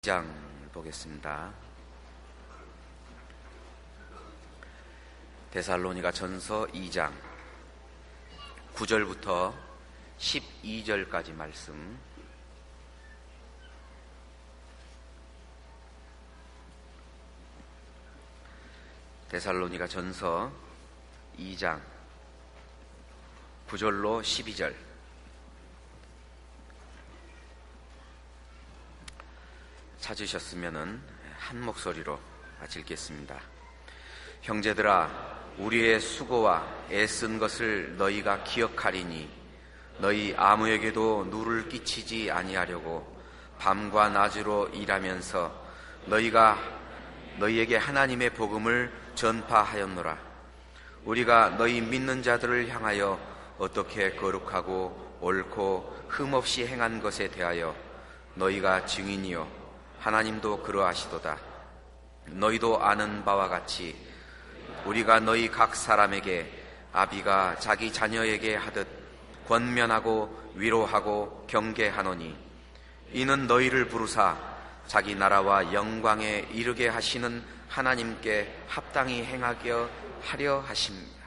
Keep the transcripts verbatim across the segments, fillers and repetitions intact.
이 장 보겠습니다. 데살로니가 전서 이 장 구 절부터 십이 절까지 말씀. 데살로니가 전서 이 장 구 절로 십이 절. 찾으셨으면은 한 목소리로 읽겠습니다. 형제들아, 우리의 수고와 애쓴 것을 너희가 기억하리니 너희 아무에게도 누를 끼치지 아니하려고 밤과 낮으로 일하면서 너희가 너희에게 하나님의 복음을 전파하였노라. 우리가 너희 믿는 자들을 향하여 어떻게 거룩하고 옳고 흠없이 행한 것에 대하여 너희가 증인이요 하나님도 그러하시도다. 너희도 아는 바와 같이 우리가 너희 각 사람에게 아비가 자기 자녀에게 하듯 권면하고 위로하고 경계하노니 이는 너희를 부르사 자기 나라와 영광에 이르게 하시는 하나님께 합당히 행하게 하려 하십니다.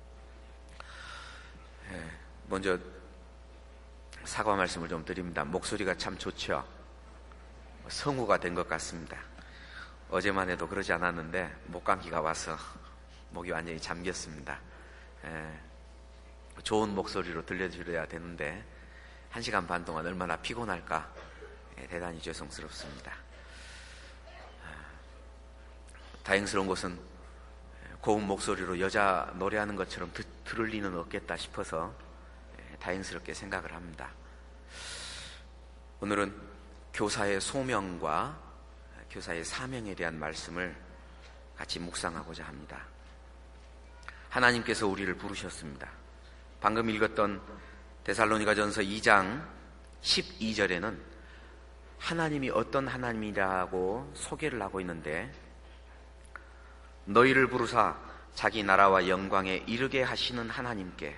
먼저 사과 말씀을 좀 드립니다. 목소리가 참 좋죠. 성우가 된 것 같습니다. 어제만 해도 그러지 않았는데 목감기가 와서 목이 완전히 잠겼습니다. 에, 좋은 목소리로 들려드려야 되는데 한 시간 반 동안 얼마나 피곤할까. 에, 대단히 죄송스럽습니다. 다행스러운 것은 고운 목소리로 여자 노래하는 것처럼 드, 들을 리는 없겠다 싶어서 에, 다행스럽게 생각을 합니다. 오늘은 교사의 소명과 교사의 사명에 대한 말씀을 같이 묵상하고자 합니다. 하나님께서 우리를 부르셨습니다. 방금 읽었던 데살로니가전서 이 장 십이 절에는 하나님이 어떤 하나님이라고 소개를 하고 있는데, 너희를 부르사 자기 나라와 영광에 이르게 하시는 하나님께,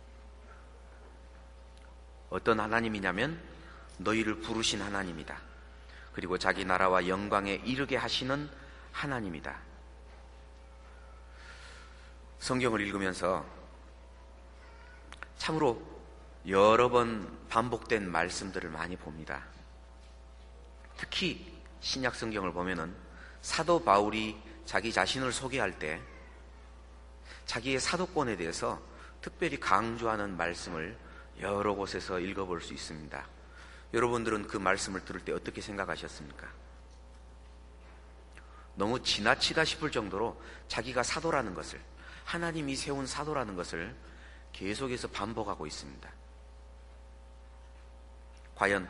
어떤 하나님이냐면 너희를 부르신 하나님이다. 그리고 자기 나라와 영광에 이르게 하시는 하나님이다. 성경을 읽으면서 참으로 여러 번 반복된 말씀들을 많이 봅니다. 특히 신약 성경을 보면은 사도 바울이 자기 자신을 소개할 때 자기의 사도권에 대해서 특별히 강조하는 말씀을 여러 곳에서 읽어볼 수 있습니다. 여러분들은 그 말씀을 들을 때 어떻게 생각하셨습니까? 너무 지나치다 싶을 정도로 자기가 사도라는 것을, 하나님이 세운 사도라는 것을 계속해서 반복하고 있습니다. 과연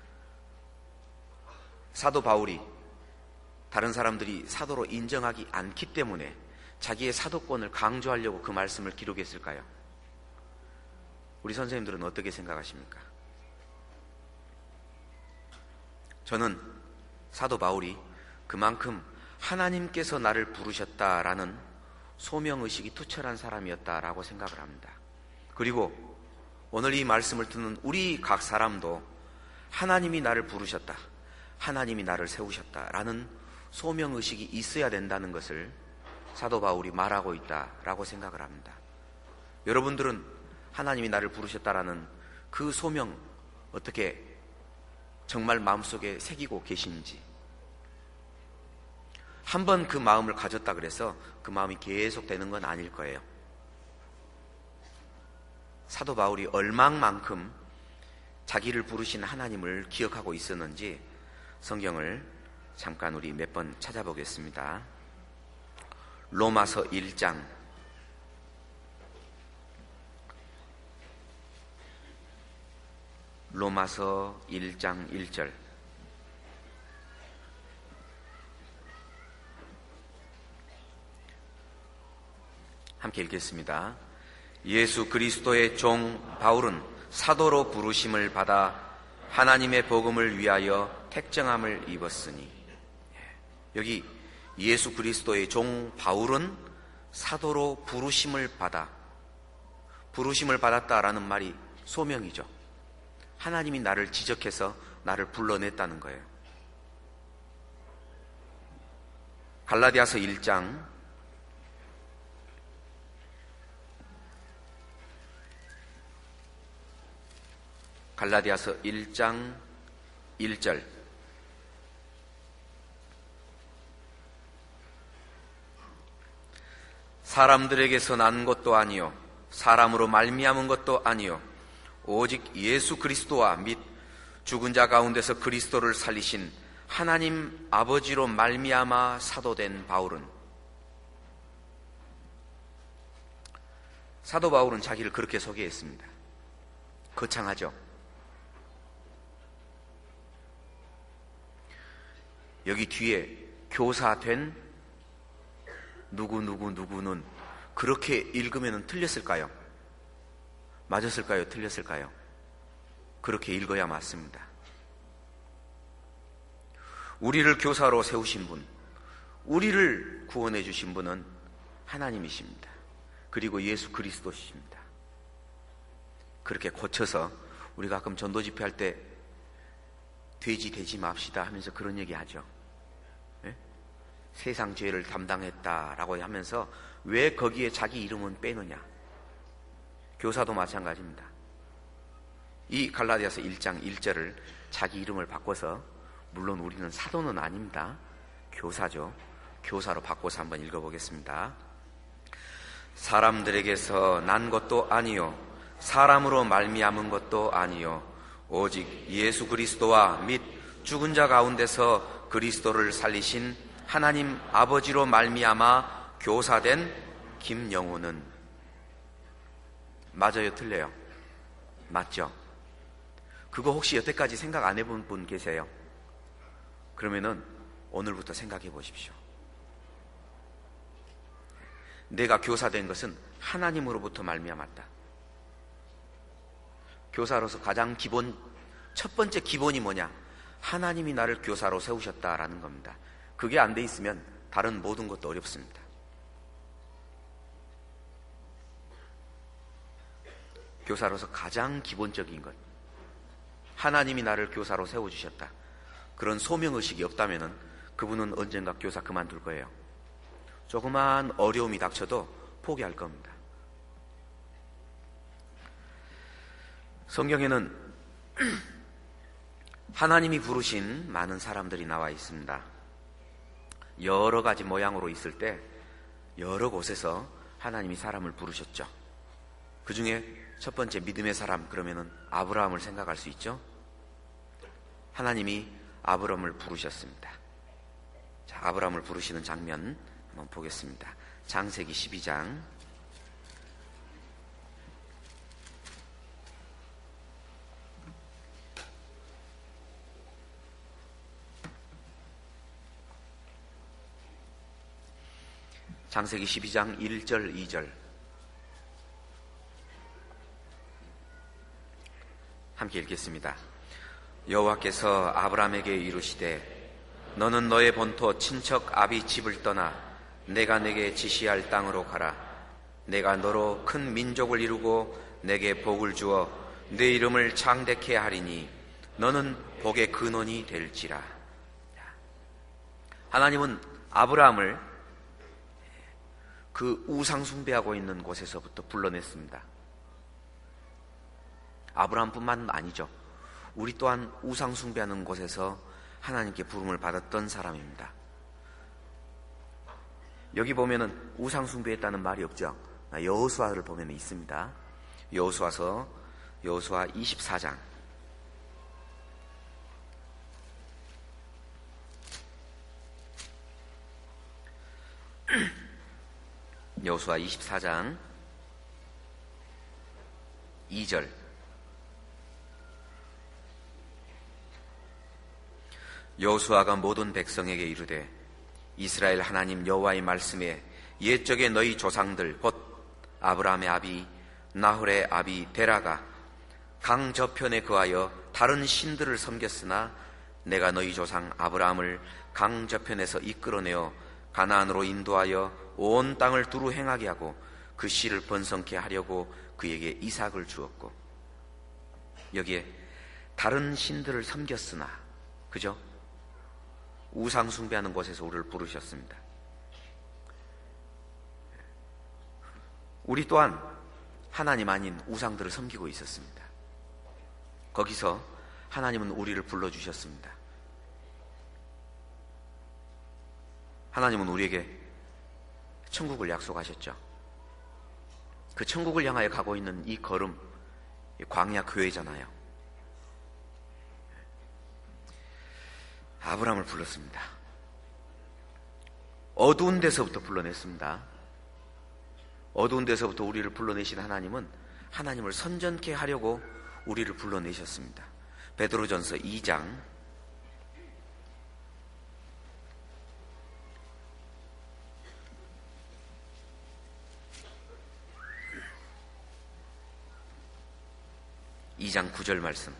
사도 바울이 다른 사람들이 사도로 인정하기 않기 때문에 자기의 사도권을 강조하려고 그 말씀을 기록했을까요? 우리 선생님들은 어떻게 생각하십니까? 저는 사도 바울이 그만큼 하나님께서 나를 부르셨다라는 소명의식이 투철한 사람이었다라고 생각을 합니다. 그리고 오늘 이 말씀을 듣는 우리 각 사람도 하나님이 나를 부르셨다, 하나님이 나를 세우셨다라는 소명의식이 있어야 된다는 것을 사도 바울이 말하고 있다라고 생각을 합니다. 여러분들은 하나님이 나를 부르셨다라는 그 소명 어떻게 정말 마음속에 새기고 계신지, 한번 그 마음을 가졌다 그래서 그 마음이 계속 되는 건 아닐 거예요. 사도 바울이 얼마만큼 자기를 부르신 하나님을 기억하고 있었는지 성경을 잠깐 우리 몇 번 찾아보겠습니다. 로마서 일 장 로마서 일 장 일 절. 함께 읽겠습니다. 예수 그리스도의 종 바울은 사도로 부르심을 받아 하나님의 복음을 위하여 택정함을 입었으니. 여기 예수 그리스도의 종 바울은 사도로 부르심을 받아, 부르심을 받았다라는 말이 소명이죠. 하나님이 나를 지적해서 나를 불러냈다는 거예요. 갈라디아서 일 장 갈라디아서 일 장 일 절. 사람들에게서 난 것도 아니요 사람으로 말미암은 것도 아니요 오직 예수 그리스도와 및 죽은 자 가운데서 그리스도를 살리신 하나님 아버지로 말미암아 사도된 바울은, 사도 바울은 자기를 그렇게 소개했습니다. 거창하죠? 여기 뒤에 교사된 누구누구 누구는 그렇게 읽으면 틀렸을까요? 맞았을까요? 틀렸을까요? 그렇게 읽어야 맞습니다. 우리를 교사로 세우신 분, 우리를 구원해 주신 분은 하나님이십니다. 그리고 예수 그리스도십니다. 그렇게 고쳐서 우리가 가끔 전도 집회할 때 돼지 되지 맙시다 하면서 그런 얘기 하죠. 네? 세상 죄를 담당했다라고 하면서 왜 거기에 자기 이름은 빼느냐? 교사도 마찬가지입니다. 이 갈라디아서 일 장 일 절을 자기 이름을 바꿔서, 물론 우리는 사도는 아닙니다. 교사죠. 교사로 바꿔서 한번 읽어보겠습니다. 사람들에게서 난 것도 아니요 사람으로 말미암은 것도 아니요 오직 예수 그리스도와 및 죽은 자 가운데서 그리스도를 살리신 하나님 아버지로 말미암아 교사된 김영우는. 맞아요, 틀려요? 맞죠? 그거 혹시 여태까지 생각 안 해본 분 계세요? 그러면은 오늘부터 생각해 보십시오. 내가 교사된 것은 하나님으로부터 말미암았다. 교사로서 가장 기본, 첫 번째 기본이 뭐냐? 하나님이 나를 교사로 세우셨다라는 겁니다. 그게 안 돼 있으면 다른 모든 것도 어렵습니다. 교사로서 가장 기본적인 것, 하나님이 나를 교사로 세워주셨다. 그런 소명의식이 없다면 그분은 언젠가 교사 그만둘 거예요. 조그만 어려움이 닥쳐도 포기할 겁니다. 성경에는 하나님이 부르신 많은 사람들이 나와 있습니다. 여러 가지 모양으로 있을 때 여러 곳에서 하나님이 사람을 부르셨죠. 그 중에 첫 번째 믿음의 사람, 그러면은 아브라함을 생각할 수 있죠. 하나님이 아브라함을 부르셨습니다. 자, 아브라함을 부르시는 장면 한번 보겠습니다. 창세기 십이 장 창세기 십이 장 일 절 이 절 함께 읽겠습니다. 여호와께서 아브라함에게 이르시되 너는 너의 본토 친척 아비 집을 떠나 내가 내게 지시할 땅으로 가라. 내가 너로 큰 민족을 이루고 내게 복을 주어 내 이름을 창대케 하리니 너는 복의 근원이 될지라. 하나님은 아브라함을 그 우상 숭배하고 있는 곳에서부터 불러냈습니다. 아브라함뿐만 아니죠. 우리 또한 우상 숭배하는 곳에서 하나님께 부름을 받았던 사람입니다. 여기 보면은 우상 숭배했다는 말이 없죠. 여호수아를 보면 있습니다. 여호수아서 여호수아 이십사 장 여호수아 이십사 장 이 절 여호수아가 모든 백성에게 이르되 이스라엘 하나님 여호와의 말씀에 옛적에 너희 조상들 곧 아브라함의 아비 나홀의 아비 데라가 강 저편에 거하여 다른 신들을 섬겼으나 내가 너희 조상 아브라함을 강 저편에서 이끌어내어 가나안으로 인도하여 온 땅을 두루 행하게 하고 그 씨를 번성케 하려고 그에게 이삭을 주었고. 여기에 다른 신들을 섬겼으나, 그죠? 우상 숭배하는 곳에서 우리를 부르셨습니다. 우리 또한 하나님 아닌 우상들을 섬기고 있었습니다. 거기서 하나님은 우리를 불러주셨습니다. 하나님은 우리에게 천국을 약속하셨죠. 그 천국을 향하여 가고 있는 이 걸음, 광야 교회잖아요. 아브라함을 불렀습니다. 어두운 데서부터 불러냈습니다. 어두운 데서부터 우리를 불러내신 하나님은 하나님을 선전케 하려고 우리를 불러내셨습니다. 베드로전서 이 장 이 장 구 절 말씀.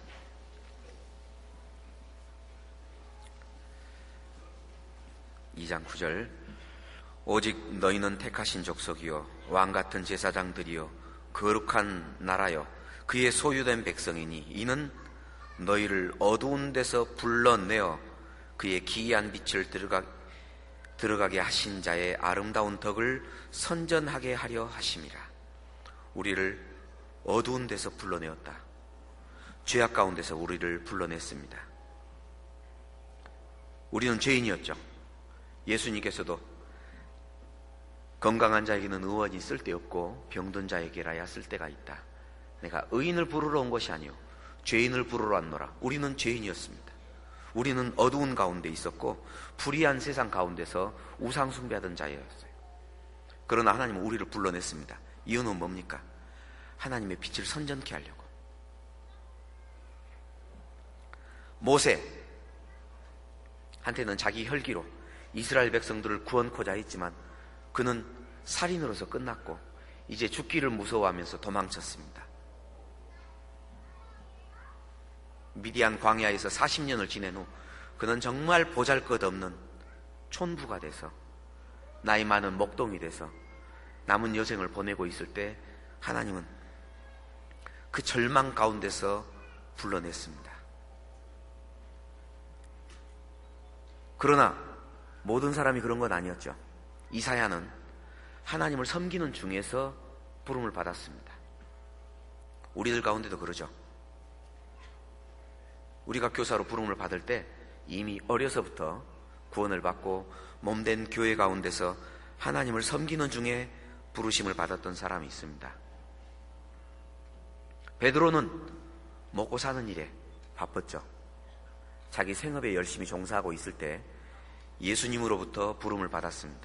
이 장 구 절. 오직 너희는 택하신 족속이요 왕같은 제사장들이요 거룩한 나라요 그의 소유된 백성이니 이는 너희를 어두운 데서 불러내어 그의 기이한 빛을 들어가, 들어가게 하신 자의 아름다운 덕을 선전하게 하려 하심이라. 우리를 어두운 데서 불러내었다. 죄악 가운데서 우리를 불러냈습니다. 우리는 죄인이었죠. 예수님께서도 건강한 자에게는 의원이 쓸데없고 병든 자에게라야 쓸데가 있다. 내가 의인을 부르러 온 것이 아니요 죄인을 부르러 왔노라. 우리는 죄인이었습니다. 우리는 어두운 가운데 있었고 불의한 세상 가운데서 우상 숭배하던 자였어요. 그러나 하나님은 우리를 불러냈습니다. 이유는 뭡니까? 하나님의 빛을 선전케 하려고. 모세 한테는 자기 혈기로 이스라엘 백성들을 구원코자 했지만 그는 살인으로서 끝났고 이제 죽기를 무서워하면서 도망쳤습니다. 미디안 광야에서 사십 년을 지낸 후 그는 정말 보잘것없는 촌부가 돼서 나이 많은 목동이 돼서 남은 여생을 보내고 있을 때 하나님은 그 절망 가운데서 불러냈습니다. 그러나 모든 사람이 그런 건 아니었죠. 이사야는 하나님을 섬기는 중에서 부름을 받았습니다. 우리들 가운데도 그러죠. 우리가 교사로 부름을 받을 때 이미 어려서부터 구원을 받고 몸된 교회 가운데서 하나님을 섬기는 중에 부르심을 받았던 사람이 있습니다. 베드로는 먹고 사는 일에 바빴죠. 자기 생업에 열심히 종사하고 있을 때 예수님으로부터 부름을 받았습니다.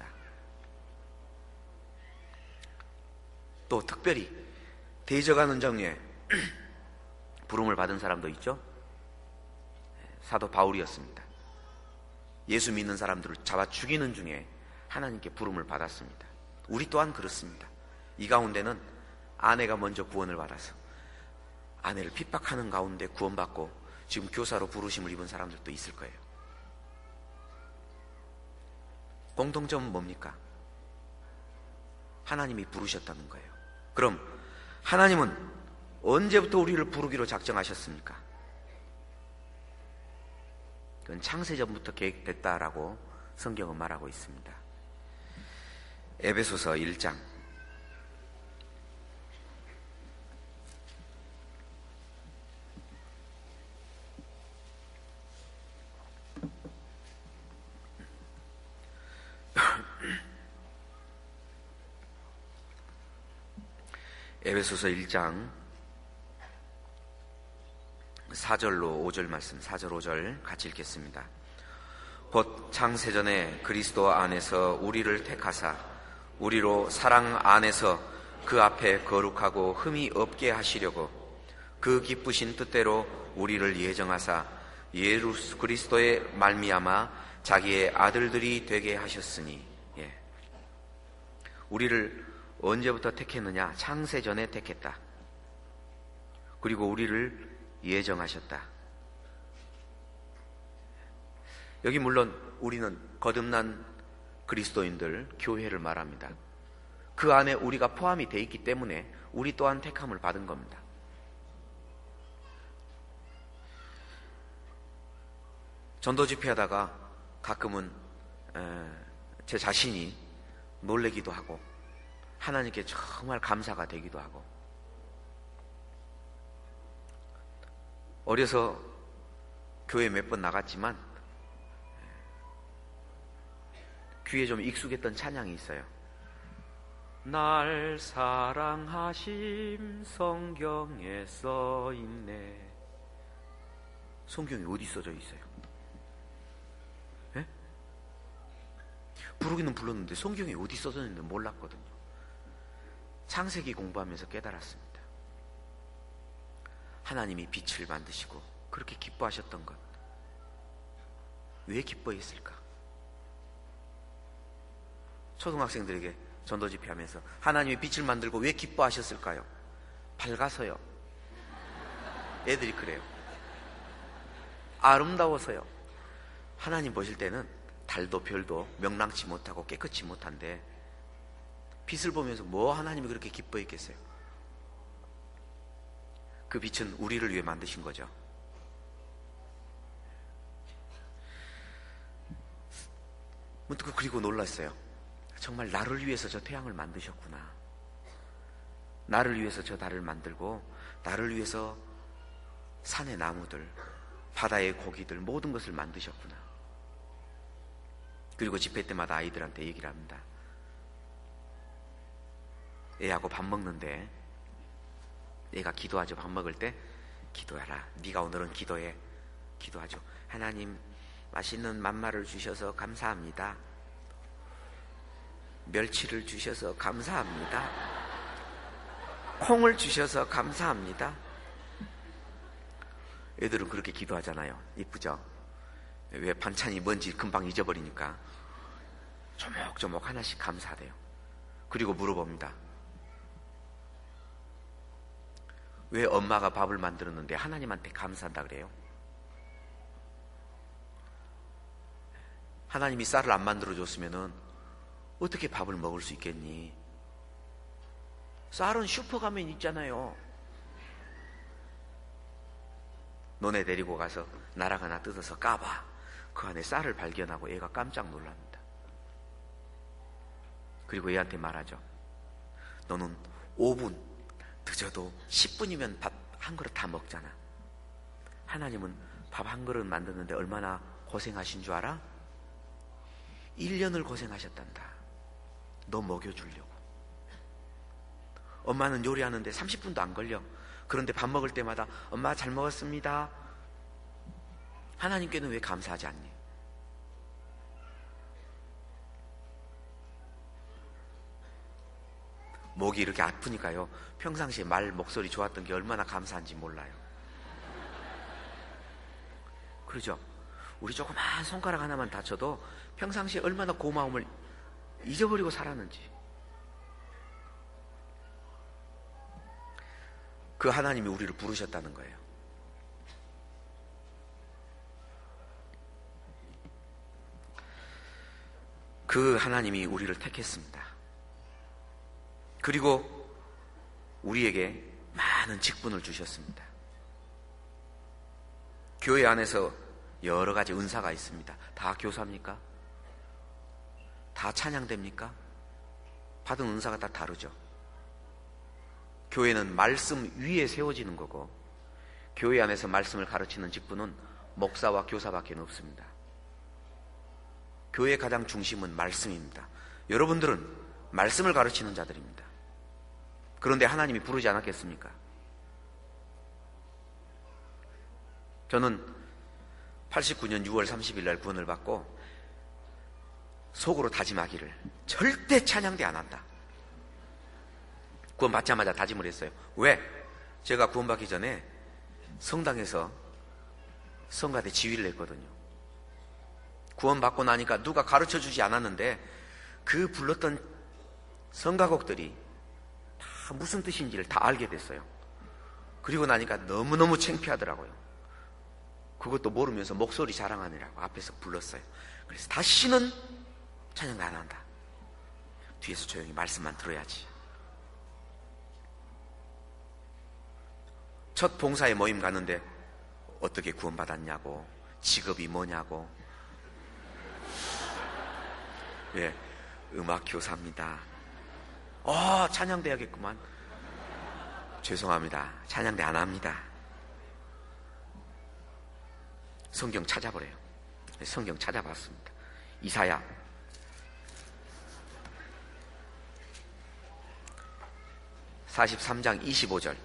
또 특별히 대적하는 정에 부름을 받은 사람도 있죠. 사도 바울이었습니다. 예수 믿는 사람들을 잡아 죽이는 중에 하나님께 부름을 받았습니다. 우리 또한 그렇습니다. 이 가운데는 아내가 먼저 구원을 받아서 아내를 핍박하는 가운데 구원받고 지금 교사로 부르심을 입은 사람들도 있을 거예요. 공통점은 뭡니까? 하나님이 부르셨다는 거예요. 그럼 하나님은 언제부터 우리를 부르기로 작정하셨습니까? 그건 창세전부터 계획됐다라고 성경은 말하고 있습니다. 에베소서 일 장 에베소서 일 장 사 절로 오 절 말씀, 사 절 오 절 같이 읽겠습니다. 곧 창세전에 그리스도 안에서 우리를 택하사 우리로 사랑 안에서 그 앞에 거룩하고 흠이 없게 하시려고 그 기쁘신 뜻대로 우리를 예정하사 예수 그리스도의 말미암아 자기의 아들들이 되게 하셨으니. 예. 우리를 언제부터 택했느냐? 창세전에 택했다. 그리고 우리를 예정하셨다. 여기 물론 우리는 거듭난 그리스도인들, 교회를 말합니다. 그 안에 우리가 포함이 돼 있기 때문에 우리 또한 택함을 받은 겁니다. 전도 집회하다가 가끔은 제 자신이 놀래기도 하고 하나님께 정말 감사가 되기도 하고, 어려서 교회 몇 번 나갔지만 귀에 좀 익숙했던 찬양이 있어요. 날 사랑하심 성경에 써있네. 성경이 어디 써져 있어요? 예? 부르기는 불렀는데 성경이 어디 써져 있는지 몰랐거든요. 창세기 공부하면서 깨달았습니다. 하나님이 빛을 만드시고 그렇게 기뻐하셨던 것, 왜 기뻐했을까? 초등학생들에게 전도 집회하면서 하나님이 빛을 만들고 왜 기뻐하셨을까요? 밝아서요. 애들이 그래요. 아름다워서요. 하나님 보실 때는 달도 별도 명랑치 못하고 깨끗이 못한데 빛을 보면서 뭐 하나님이 그렇게 기뻐했겠어요? 그 빛은 우리를 위해 만드신 거죠. 문득 그리고 놀랐어요. 정말 나를 위해서 저 태양을 만드셨구나. 나를 위해서 저 달을 만들고 나를 위해서 산의 나무들, 바다의 고기들, 모든 것을 만드셨구나. 그리고 집회 때마다 아이들한테 얘기를 합니다. 애하고 밥 먹는데 애가 기도하죠. 밥 먹을 때 기도해라. 네가 오늘은 기도해. 기도하죠. 하나님, 맛있는 만마를 주셔서 감사합니다. 멸치를 주셔서 감사합니다. 콩을 주셔서 감사합니다. 애들은 그렇게 기도하잖아요. 이쁘죠? 왜 반찬이 뭔지 금방 잊어버리니까 조목조목 하나씩 감사돼요. 그리고 물어봅니다. 왜 엄마가 밥을 만들었는데 하나님한테 감사한다 그래요? 하나님이 쌀을 안 만들어줬으면은 어떻게 밥을 먹을 수 있겠니? 쌀은 슈퍼 가면 있잖아요. 너네 데리고 가서 나락 하나 뜯어서 까봐. 그 안에 쌀을 발견하고 애가 깜짝 놀랍니다. 그리고 애한테 말하죠. 너는 오 분, 늦어도 십 분이면 밥 한 그릇 다 먹잖아. 하나님은 밥 한 그릇 만드는데 얼마나 고생하신 줄 알아? 일 년을 고생하셨단다. 너 먹여주려고. 엄마는 요리하는데 삼십 분도 안 걸려. 그런데 밥 먹을 때마다 엄마 잘 먹었습니다. 하나님께는 왜 감사하지 않니? 목이 이렇게 아프니까요, 평상시에 말 목소리 좋았던 게 얼마나 감사한지 몰라요. 그러죠? 우리 조그만 손가락 하나만 다쳐도 평상시에 얼마나 고마움을 잊어버리고 살았는지. 그 하나님이 우리를 부르셨다는 거예요. 그 하나님이 우리를 택했습니다. 그리고 우리에게 많은 직분을 주셨습니다. 교회 안에서 여러 가지 은사가 있습니다. 다 교사입니까? 다 찬양됩니까? 받은 은사가 다 다르죠. 교회는 말씀 위에 세워지는 거고, 교회 안에서 말씀을 가르치는 직분은 목사와 교사밖에 없습니다. 교회의 가장 중심은 말씀입니다. 여러분들은 말씀을 가르치는 자들입니다. 그런데 하나님이 부르지 않았겠습니까? 저는 팔십구 년 유월 삼십일 날 구원을 받고 속으로 다짐하기를 절대 찬양대 안 한다. 구원 받자마자 다짐을 했어요. 왜? 제가 구원 받기 전에 성당에서 성가대 지휘를 했거든요. 구원 받고 나니까 누가 가르쳐 주지 않았는데 그 불렀던 성가곡들이 다 무슨 뜻인지를 다 알게 됐어요. 그리고 나니까 너무너무 창피하더라고요. 그것도 모르면서 목소리 자랑하느라고 앞에서 불렀어요. 그래서 다시는 찬양 안 한다. 뒤에서 조용히 말씀만 들어야지. 첫 봉사의 모임 가는데 어떻게 구원받았냐고, 직업이 뭐냐고. 예, 음악 교사입니다. 어, 찬양돼야겠구만. 죄송합니다. 찬양대 안 합니다. 성경 찾아보래요. 성경 찾아봤습니다. 이사야 사십삼 장 이십오 절.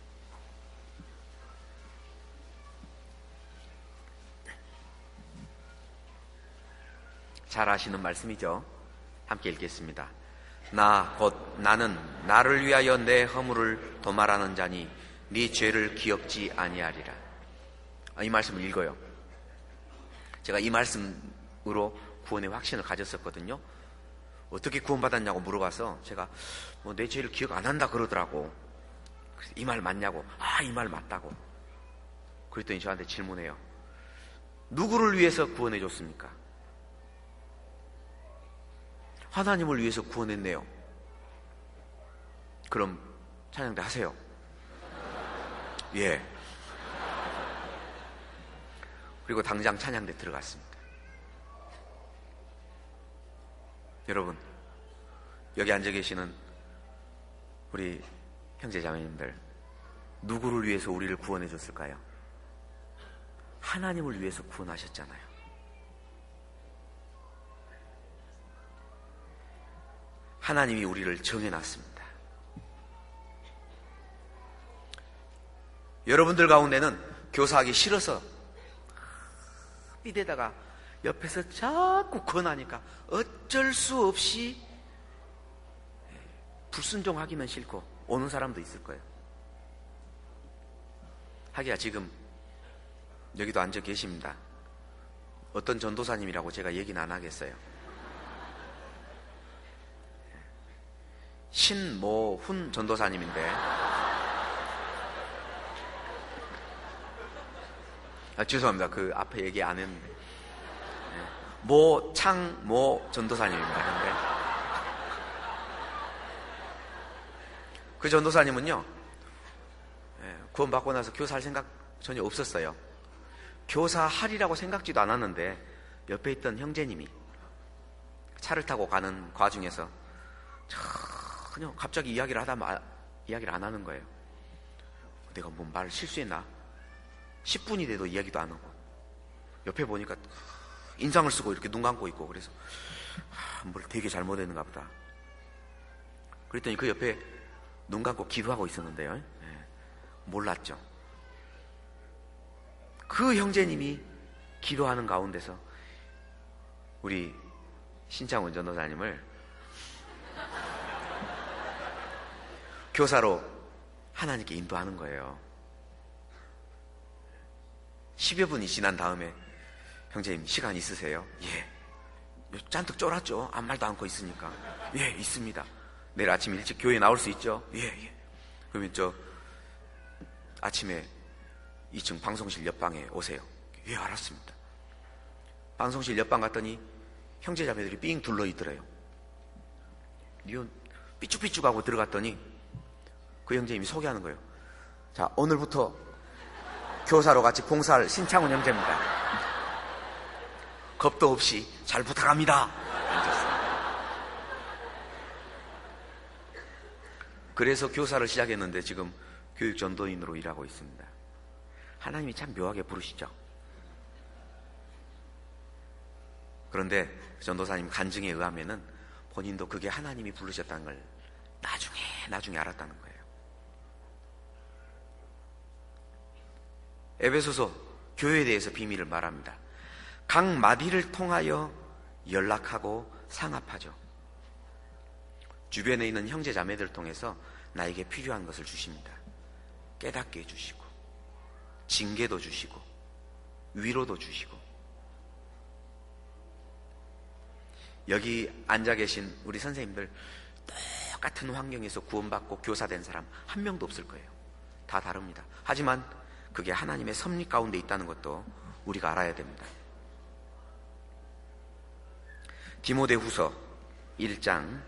잘 아시는 말씀이죠. 함께 읽겠습니다. 나 곧 나는 나를 위하여 내 허물을 도말하는 자니 네 죄를 기억지 아니하리라. 이 말씀을 읽어요. 제가 이 말씀으로 구원의 확신을 가졌었거든요. 어떻게 구원받았냐고 물어봐서 제가 뭐 내 죄를 기억 안 한다 그러더라고. 이 말 맞냐고. 아, 이 말 맞다고. 그랬더니 저한테 질문해요. 누구를 위해서 구원해 줬습니까? 하나님을 위해서 구원했네요. 그럼 찬양대 하세요. 예. 그리고 당장 찬양대 들어갔습니다. 여러분, 여기 앉아 계시는 우리 형제자매님들, 누구를 위해서 우리를 구원해 줬을까요? 하나님을 위해서 구원하셨잖아요. 하나님이 우리를 정해놨습니다. 여러분들 가운데는 교사하기 싫어서 삐대다가 옆에서 자꾸 권하니까 어쩔 수 없이 불순종하기는 싫고 오는 사람도 있을 거예요. 하기야 지금 여기도 앉아 계십니다. 어떤 전도사님이라고 제가 얘기는 안 하겠어요. 신모훈 전도사님인데, 아, 죄송합니다. 그 앞에 얘기 안 했는데, 모창모 전도사님입니다. 근데 그 전도사님은요, 구원받고 나서 교사할 생각 전혀 없었어요. 교사하리라고 생각지도 않았는데 옆에 있던 형제님이 차를 타고 가는 과중에서 전혀 갑자기 이야기를 하다 마, 이야기를 안 하는 거예요. 내가 뭐 말 실수했나? 십 분이 돼도 이야기도 안 하고, 옆에 보니까 인상을 쓰고 이렇게 눈 감고 있고, 그래서 아, 뭘 되게 잘못했는가 보다. 그랬더니 그 옆에 눈 감고 기도하고 있었는데요. 네, 몰랐죠. 그 형제님이 기도하는 가운데서 우리 신창훈 전도사님을 교사로 하나님께 인도하는 거예요. 십여 분이 지난 다음에 형제님 시간 있으세요? 예. 잔뜩 쫄았죠. 아무 말도 않고 있으니까. 예, 있습니다. 내일 아침 일찍 교회 나올 수 있죠? 예, 예. 그러면 저 아침에 이 층 방송실 옆방에 오세요. 예, 알았습니다. 방송실 옆방 갔더니 형제자매들이 삥 둘러있더래요. 니온 삐쭉삐쭉하고 들어갔더니 그 형제님이 소개하는 거예요. 자, 오늘부터 교사로 같이 봉사할 신창훈 형제입니다. 겁도 없이 잘 부탁합니다. 앉았어요. 그래서 교사를 시작했는데 지금 교육전도인으로 일하고 있습니다. 하나님이 참 묘하게 부르시죠. 그런데 전도사님 간증에 의하면은 본인도 그게 하나님이 부르셨다는 걸 나중에 나중에 알았다는 거예요. 에베소서 교회에 대해서 비밀을 말합니다. 각 마디를 통하여 연락하고 상합하죠. 주변에 있는 형제 자매들을 통해서 나에게 필요한 것을 주십니다. 깨닫게 해주시고, 징계도 주시고, 위로도 주시고. 여기 앉아 계신 우리 선생님들 똑같은 환경에서 구원받고 교사된 사람 한 명도 없을 거예요. 다 다릅니다. 하지만 그게 하나님의 섭리 가운데 있다는 것도 우리가 알아야 됩니다. 디모데후서 일 장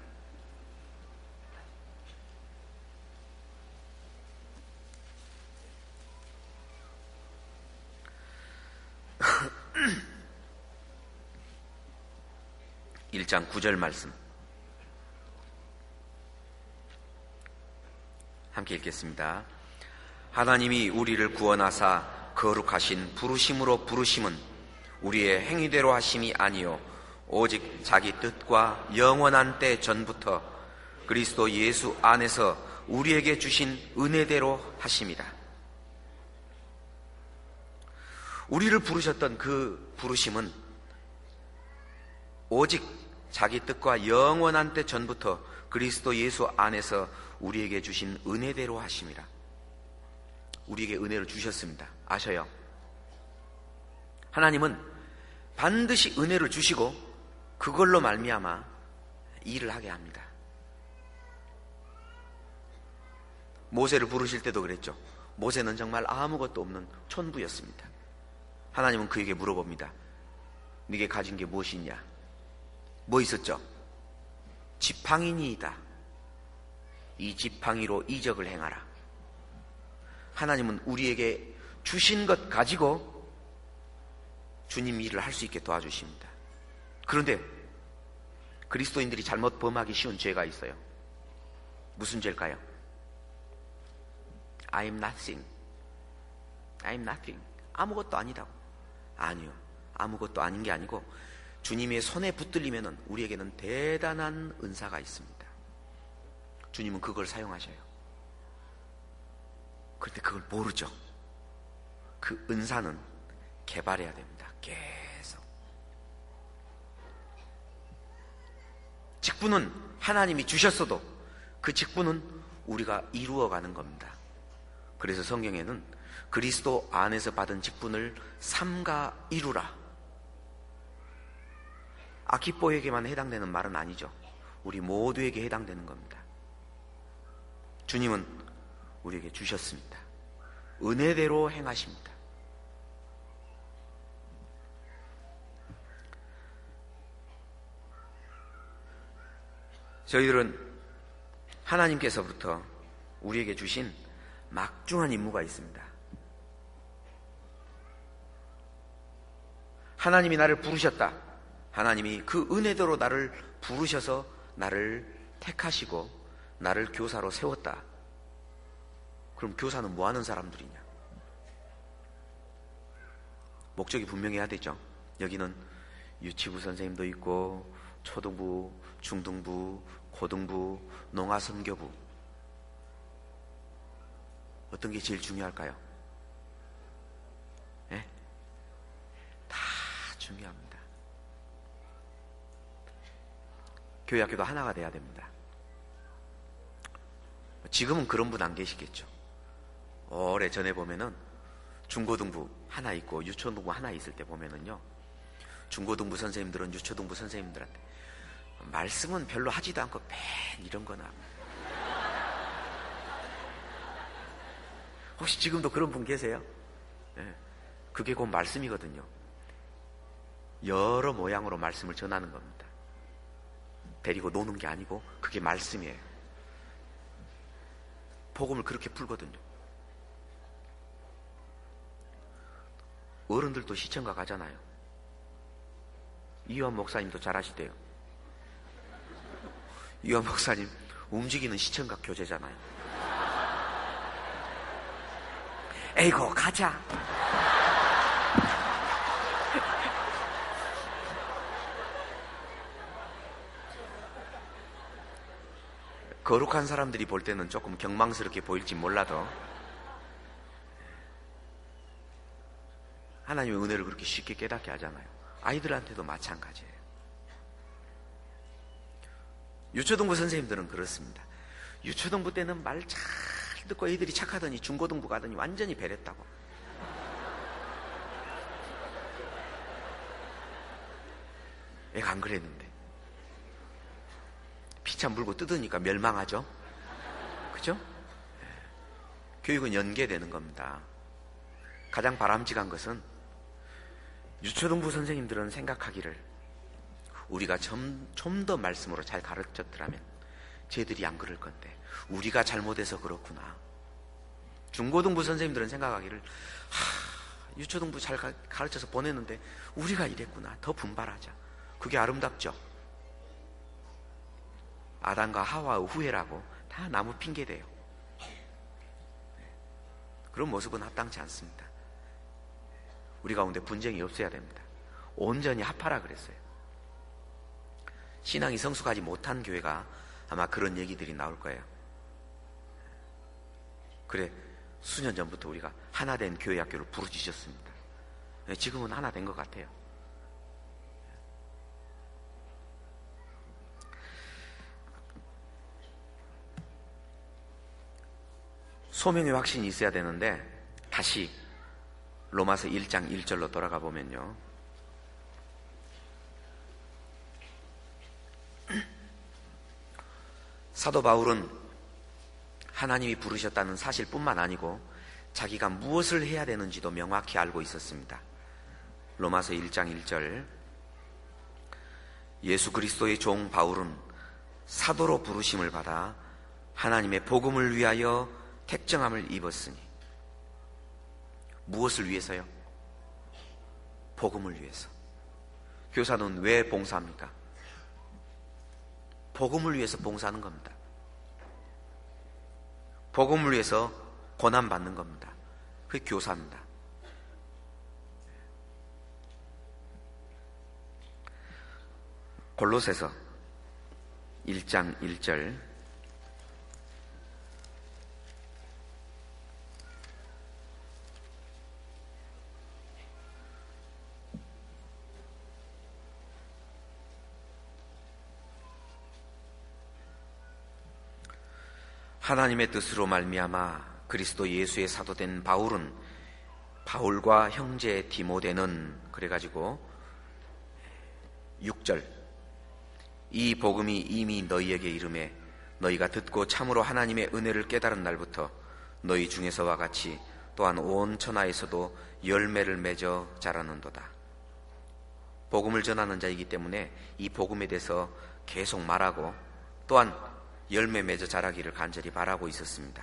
일 장 구 절 말씀. 함께 읽겠습니다. 하나님이 우리를 구원하사 거룩하신 부르심으로 부르심은 우리의 행위대로 하심이 아니요 오직 자기 뜻과 영원한 때 전부터 그리스도 예수 안에서 우리에게 주신 은혜대로 하심이라. 우리를 부르셨던 그 부르심은 오직 자기 뜻과 영원한 때 전부터 그리스도 예수 안에서 우리에게 주신 은혜대로 하심이라. 우리에게 은혜를 주셨습니다. 아셔요? 하나님은 반드시 은혜를 주시고 그걸로 말미암아 일을 하게 합니다. 모세를 부르실 때도 그랬죠. 모세는 정말 아무것도 없는 촌부였습니다. 하나님은 그에게 물어봅니다. 네게 가진 게 무엇이 있냐? 뭐 있었죠? 지팡이니이다. 이 지팡이로 이적을 행하라. 하나님은 우리에게 주신 것 가지고 주님 일을 할 수 있게 도와주십니다. 그런데 그리스도인들이 잘못 범하기 쉬운 죄가 있어요. 무슨 죄일까요? I'm nothing. I'm nothing. 아무것도 아니다고. 아니요. 아무것도 아닌 게 아니고 주님의 손에 붙들리면 우리에게는 대단한 은사가 있습니다. 주님은 그걸 사용하셔요. 그런데 그걸 모르죠. 그 은사는 개발해야 됩니다. 계속. 직분은 하나님이 주셨어도 그 직분은 우리가 이루어가는 겁니다. 그래서 성경에는 그리스도 안에서 받은 직분을 삼가 이루라. 아키포에게만 해당되는 말은 아니죠. 우리 모두에게 해당되는 겁니다. 주님은 우리에게 주셨습니다. 은혜대로 행하십니다. 저희들은 하나님께서부터 우리에게 주신 막중한 임무가 있습니다. 하나님이 나를 부르셨다. 하나님이 그 은혜대로 나를 부르셔서 나를 택하시고 나를 교사로 세웠다. 그럼 교사는 뭐 하는 사람들이냐? 목적이 분명해야 되죠. 여기는 유치부 선생님도 있고 초등부, 중등부, 고등부, 농아선교부. 어떤 게 제일 중요할까요? 네? 다 중요합니다. 교회 학교도 하나가 돼야 됩니다. 지금은 그런 분 안 계시겠죠. 오래 전에 보면은 중고등부 하나 있고 유초등부 하나 있을 때 보면은요, 중고등부 선생님들은 유초등부 선생님들한테 말씀은 별로 하지도 않고 맨 이런 거나. 혹시 지금도 그런 분 계세요? 네. 그게 곧 말씀이거든요. 여러 모양으로 말씀을 전하는 겁니다. 데리고 노는 게 아니고 그게 말씀이에요. 복음을 그렇게 풀거든요. 어른들도 시청가 가잖아요. 이완 목사님도 잘하시대요. 이완 목사님 움직이는 시청각 교재잖아요. 에이고 가자. 거룩한 사람들이 볼 때는 조금 경망스럽게 보일지 몰라도 하나님의 은혜를 그렇게 쉽게 깨닫게 하잖아요. 아이들한테도 마찬가지예요. 유초등부 선생님들은 그렇습니다. 유초등부 때는 말 잘 듣고 애들이 착하더니 중고등부 가더니 완전히 배렸다고. 애가 안 그랬는데 피참 물고 뜯으니까 멸망하죠. 그죠? 교육은 연계되는 겁니다. 가장 바람직한 것은 유초등부 선생님들은 생각하기를 우리가 좀 더 말씀으로 잘 가르쳤더라면 쟤들이 안 그럴 건데 우리가 잘못해서 그렇구나. 중고등부 선생님들은 생각하기를 하, 유초등부 잘 가르쳐서 보냈는데 우리가 이랬구나. 더 분발하자. 그게 아름답죠. 아담과 하와의 후회라고 다 나무 핑계대요. 그런 모습은 합당치 않습니다. 우리 가운데 분쟁이 없어야 됩니다. 온전히 합하라 그랬어요. 신앙이 성숙하지 못한 교회가 아마 그런 얘기들이 나올 거예요. 그래, 수년 전부터 우리가 하나된 교회 학교를 부르짖었습니다. 지금은 하나 된 것 같아요. 소명의 확신이 있어야 되는데 다시 로마서 일 장 일 절로 돌아가 보면요, 사도 바울은 하나님이 부르셨다는 사실뿐만 아니고 자기가 무엇을 해야 되는지도 명확히 알고 있었습니다. 로마서 일 장 일 절, 예수 그리스도의 종 바울은 사도로 부르심을 받아 하나님의 복음을 위하여 택정함을 입었으니. 무엇을 위해서요? 복음을 위해서. 교사는 왜 봉사합니까? 복음을 위해서 봉사하는 겁니다. 복음을 위해서 고난받는 겁니다. 그게 교사입니다. 골로새서 일 장 일 절, 하나님의 뜻으로 말미암아 그리스도 예수의 사도된 바울은 바울과 형제 디모데는, 그래가지고 육 절, 이 복음이 이미 너희에게 이르매 너희가 듣고 참으로 하나님의 은혜를 깨달은 날부터 너희 중에서와 같이 또한 온 천하에서도 열매를 맺어 자라는도다. 복음을 전하는 자이기 때문에 이 복음에 대해서 계속 말하고 또한 열매 맺어 자라기를 간절히 바라고 있었습니다.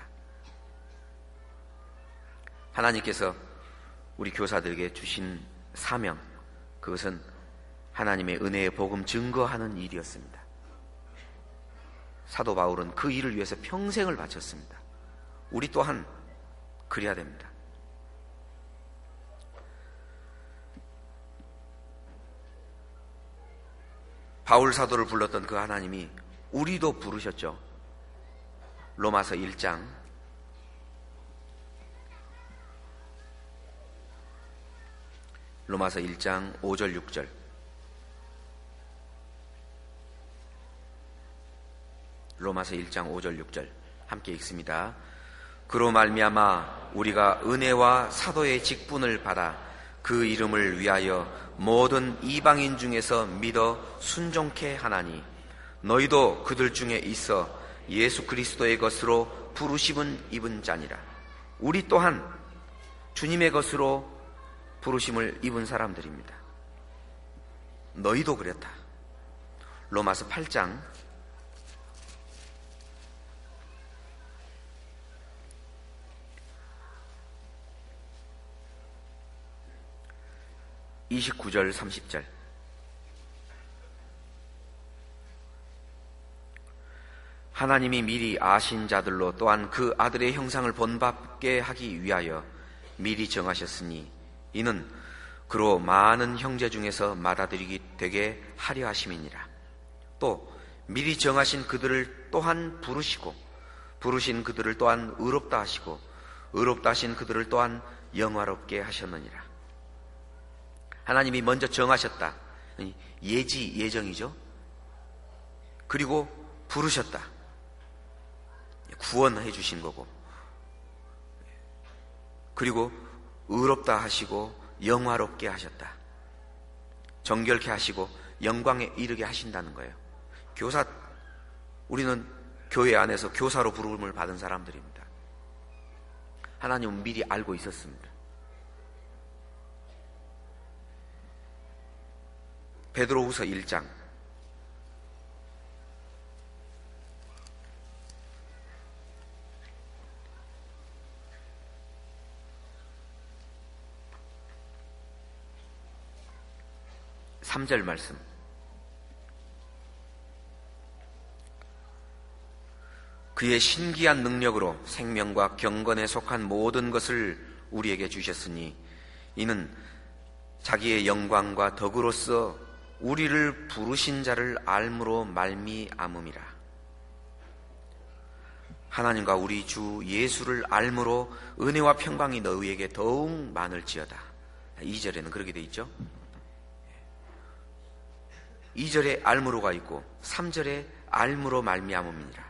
하나님께서 우리 교사들에게 주신 사명, 그것은 하나님의 은혜의 복음 증거하는 일이었습니다. 사도 바울은 그 일을 위해서 평생을 바쳤습니다. 우리 또한 그래야 됩니다. 바울 사도를 불렀던 그 하나님이 우리도 부르셨죠. 로마서 일 장 로마서 일 장 오 절 육 절, 로마서 일 장 오 절 육 절 함께 읽습니다. 그로 말미암아 우리가 은혜와 사도의 직분을 받아 그 이름을 위하여 모든 이방인 중에서 믿어 순종케 하나니 너희도 그들 중에 있어 예수 그리스도의 것으로 부르심은 입은 자니라. 우리 또한 주님의 것으로 부르심을 입은 사람들입니다. 너희도 그랬다. 로마서 팔 장 이십구 절 삼십 절, 하나님이 미리 아신 자들로 또한 그 아들의 형상을 본받게 하기 위하여 미리 정하셨으니 이는 그로 많은 형제 중에서 맏아들이 되게 하려 하심이니라. 또 미리 정하신 그들을 또한 부르시고 부르신 그들을 또한 의롭다 하시고 의롭다 하신 그들을 또한 영화롭게 하셨느니라. 하나님이 먼저 정하셨다. 예지, 예정이죠. 그리고 부르셨다. 구원해 주신 거고, 그리고 의롭다 하시고 영화롭게 하셨다. 정결케 하시고 영광에 이르게 하신다는 거예요. 교사, 우리는 교회 안에서 교사로 부름을 받은 사람들입니다. 하나님은 미리 알고 있었습니다. 베드로후서 일 장 삼 절 말씀. 그의 신기한 능력으로 생명과 경건에 속한 모든 것을 우리에게 주셨으니 이는 자기의 영광과 덕으로서 우리를 부르신 자를 알므로 말미암음이라. 하나님과 우리 주 예수를 알므로 은혜와 평강이 너희에게 더욱 많을지어다. 이 절에는 그렇게 돼 있죠. 이 절에 알므로가 있고 삼 절에 알므로 말미암음이니라.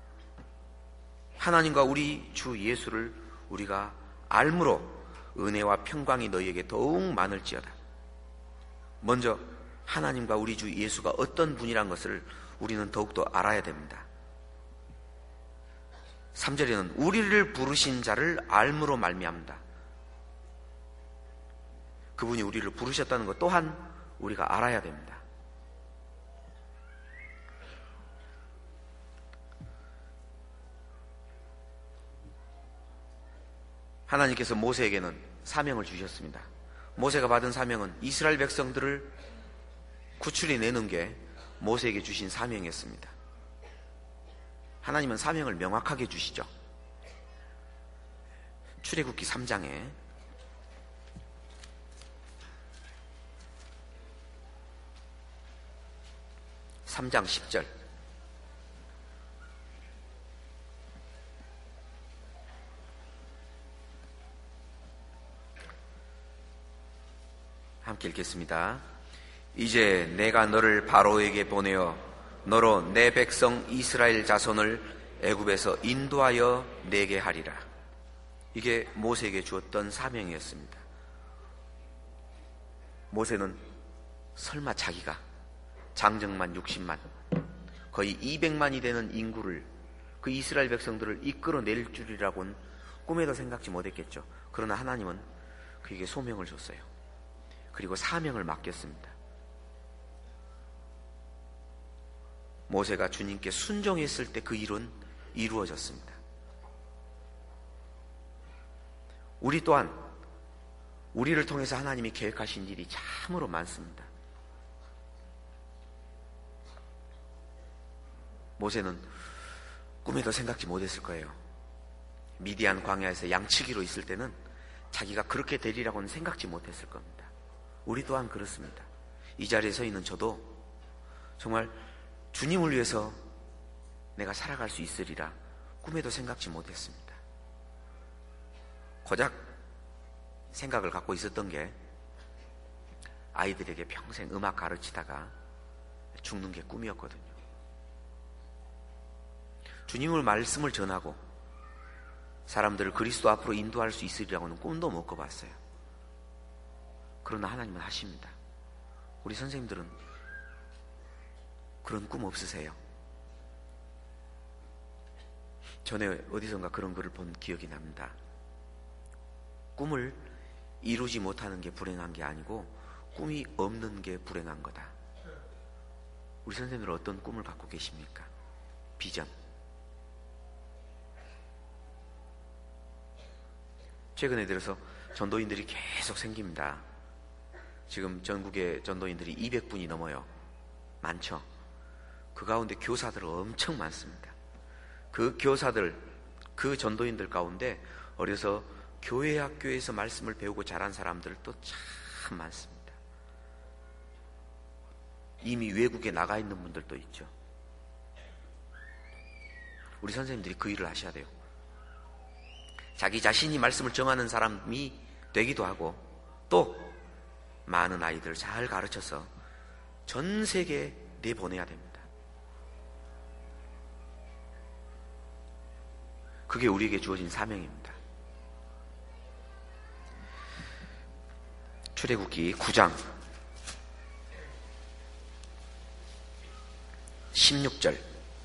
하나님과 우리 주 예수를 우리가 알므로 은혜와 평강이 너희에게 더욱 많을지어다. 먼저 하나님과 우리 주 예수가 어떤 분이란 것을 우리는 더욱더 알아야 됩니다. 삼 절에는 우리를 부르신 자를 알므로 말미암다. 그분이 우리를 부르셨다는 것 또한 우리가 알아야 됩니다. 하나님께서 모세에게는 사명을 주셨습니다. 모세가 받은 사명은 이스라엘 백성들을 구출해내는 게 모세에게 주신 사명이었습니다. 하나님은 사명을 명확하게 주시죠. 출애굽기 삼 장에 삼 장 십 절 함께 읽겠습니다. 이제 내가 너를 바로에게 보내어 너로 내 백성 이스라엘 자손을 애굽에서 인도하여 내게 하리라. 이게 모세에게 주었던 사명이었습니다. 모세는 설마 자기가 장정만 육십만, 거의 이백만이 되는 인구를, 그 이스라엘 백성들을 이끌어낼 줄이라고는 꿈에도 생각지 못했겠죠. 그러나 하나님은 그에게 소명을 줬어요. 그리고 사명을 맡겼습니다. 모세가 주님께 순종했을 때 그 일은 이루어졌습니다. 우리 또한 우리를 통해서 하나님이 계획하신 일이 참으로 많습니다. 모세는 꿈에도 생각지 못했을 거예요. 미디안 광야에서 양치기로 있을 때는 자기가 그렇게 되리라고는 생각지 못했을 겁니다. 우리 또한 그렇습니다. 이 자리에 서 있는 저도 정말 주님을 위해서 내가 살아갈 수 있으리라 꿈에도 생각지 못했습니다. 고작 생각을 갖고 있었던 게 아이들에게 평생 음악 가르치다가 죽는 게 꿈이었거든요. 주님을 말씀을 전하고 사람들을 그리스도 앞으로 인도할 수 있으리라고는 꿈도 못 꿔봤어요. 그러나 하나님은 하십니다. 우리 선생님들은 그런 꿈 없으세요? 전에 어디선가 그런 글을 본 기억이 납니다. 꿈을 이루지 못하는 게 불행한 게 아니고 꿈이 없는 게 불행한 거다. 우리 선생님들은 어떤 꿈을 갖고 계십니까? 비전. 최근에 들어서 전도인들이 계속 생깁니다. 지금 전국의 전도인들이 이백 분이 넘어요. 많죠? 그 가운데 교사들 엄청 많습니다. 그 교사들, 그 전도인들 가운데 어려서 교회 학교에서 말씀을 배우고 자란 사람들도 참 많습니다. 이미 외국에 나가 있는 분들도 있죠. 우리 선생님들이 그 일을 하셔야 돼요. 자기 자신이 말씀을 정하는 사람이 되기도 하고 또 많은 아이들을 잘 가르쳐서 전 세계에 내보내야 됩니다. 그게 우리에게 주어진 사명입니다. 출애굽기 구 장 십육 절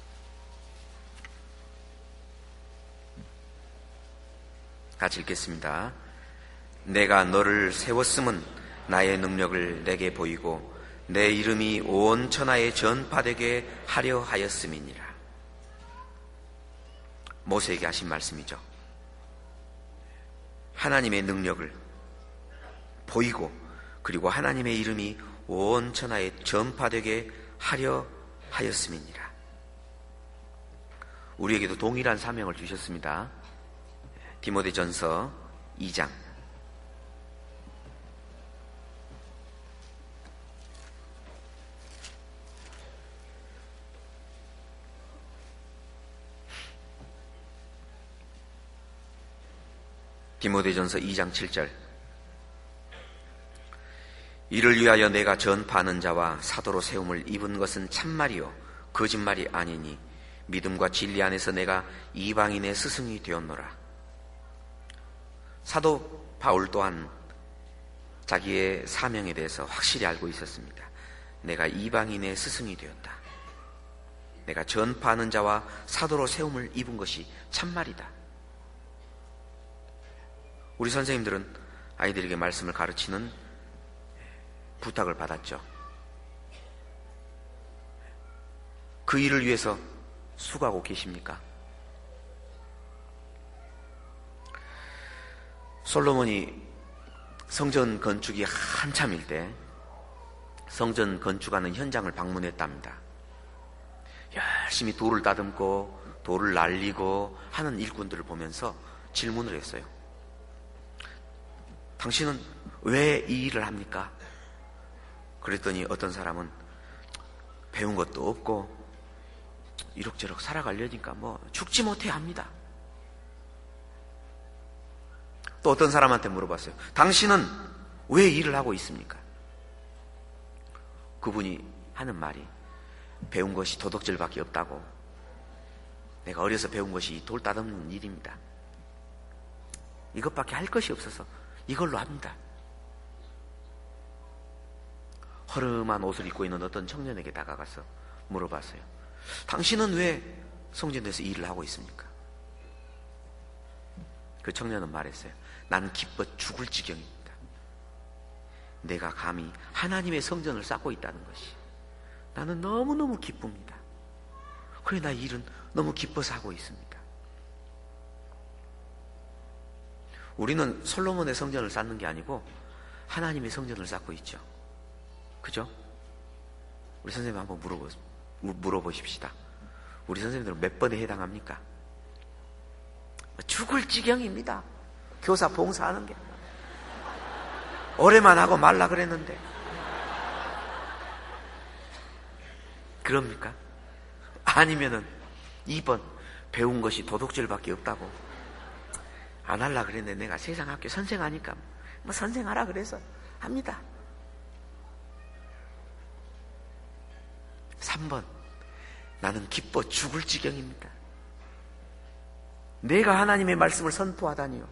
같이 읽겠습니다. 내가 너를 세웠음은 나의 능력을 내게 보이고 내 이름이 온 천하에 전파되게 하려 하였음이니라. 모세에게 하신 말씀이죠. 하나님의 능력을 보이고 그리고 하나님의 이름이 온 천하에 전파되게 하려 하였음이니라. 우리에게도 동일한 사명을 주셨습니다. 디모데전서 이 장. 디모데전서 이 장 칠 절. 이를 위하여 내가 전파하는 자와 사도로 세움을 입은 것은 참말이요 거짓말이 아니니 믿음과 진리 안에서 내가 이방인의 스승이 되었노라. 사도 바울 또한 자기의 사명에 대해서 확실히 알고 있었습니다. 내가 이방인의 스승이 되었다. 내가 전파하는 자와 사도로 세움을 입은 것이 참말이다. 우리 선생님들은 아이들에게 말씀을 가르치는 부탁을 받았죠. 그 일을 위해서 수고하고 계십니까? 솔로몬이 성전 건축이 한참일 때 성전 건축하는 현장을 방문했답니다. 열심히 돌을 다듬고 돌을 날리고 하는 일꾼들을 보면서 질문을 했어요. 당신은 왜 이 일을 합니까? 그랬더니 어떤 사람은 배운 것도 없고 이럭저럭 살아가려니까 뭐 죽지 못해 합니다. 또 어떤 사람한테 물어봤어요. 당신은 왜 일을 하고 있습니까? 그분이 하는 말이 배운 것이 도덕질밖에 없다고. 내가 어려서 배운 것이 돌 다듬는 일입니다. 이것밖에 할 것이 없어서 이걸로 합니다. 허름한 옷을 입고 있는 어떤 청년에게 다가가서 물어봤어요. 당신은 왜 성전에서 일을 하고 있습니까? 그 청년은 말했어요. 난 기뻐 죽을 지경입니다. 내가 감히 하나님의 성전을 쌓고 있다는 것이 나는 너무너무 기쁩니다. 그래 나 일은 너무 기뻐서 하고 있습니다. 우리는 솔로몬의 성전을 쌓는 게 아니고 하나님의 성전을 쌓고 있죠. 그죠? 우리 선생님 한번 물어보, 물어보십시다. 우리 선생님들은 몇 번에 해당합니까? 죽을 지경입니다. 교사 봉사하는 게. 오래만 하고 말라 그랬는데. 그럽니까? 아니면은 이 번 배운 것이 도덕질밖에 없다고 안 하려고 그랬는데 내가 세상 학교 선생하니까 뭐 선생하라 그래서 합니다. 삼 번 나는 기뻐 죽을 지경입니다. 내가 하나님의 말씀을 선포하다니요.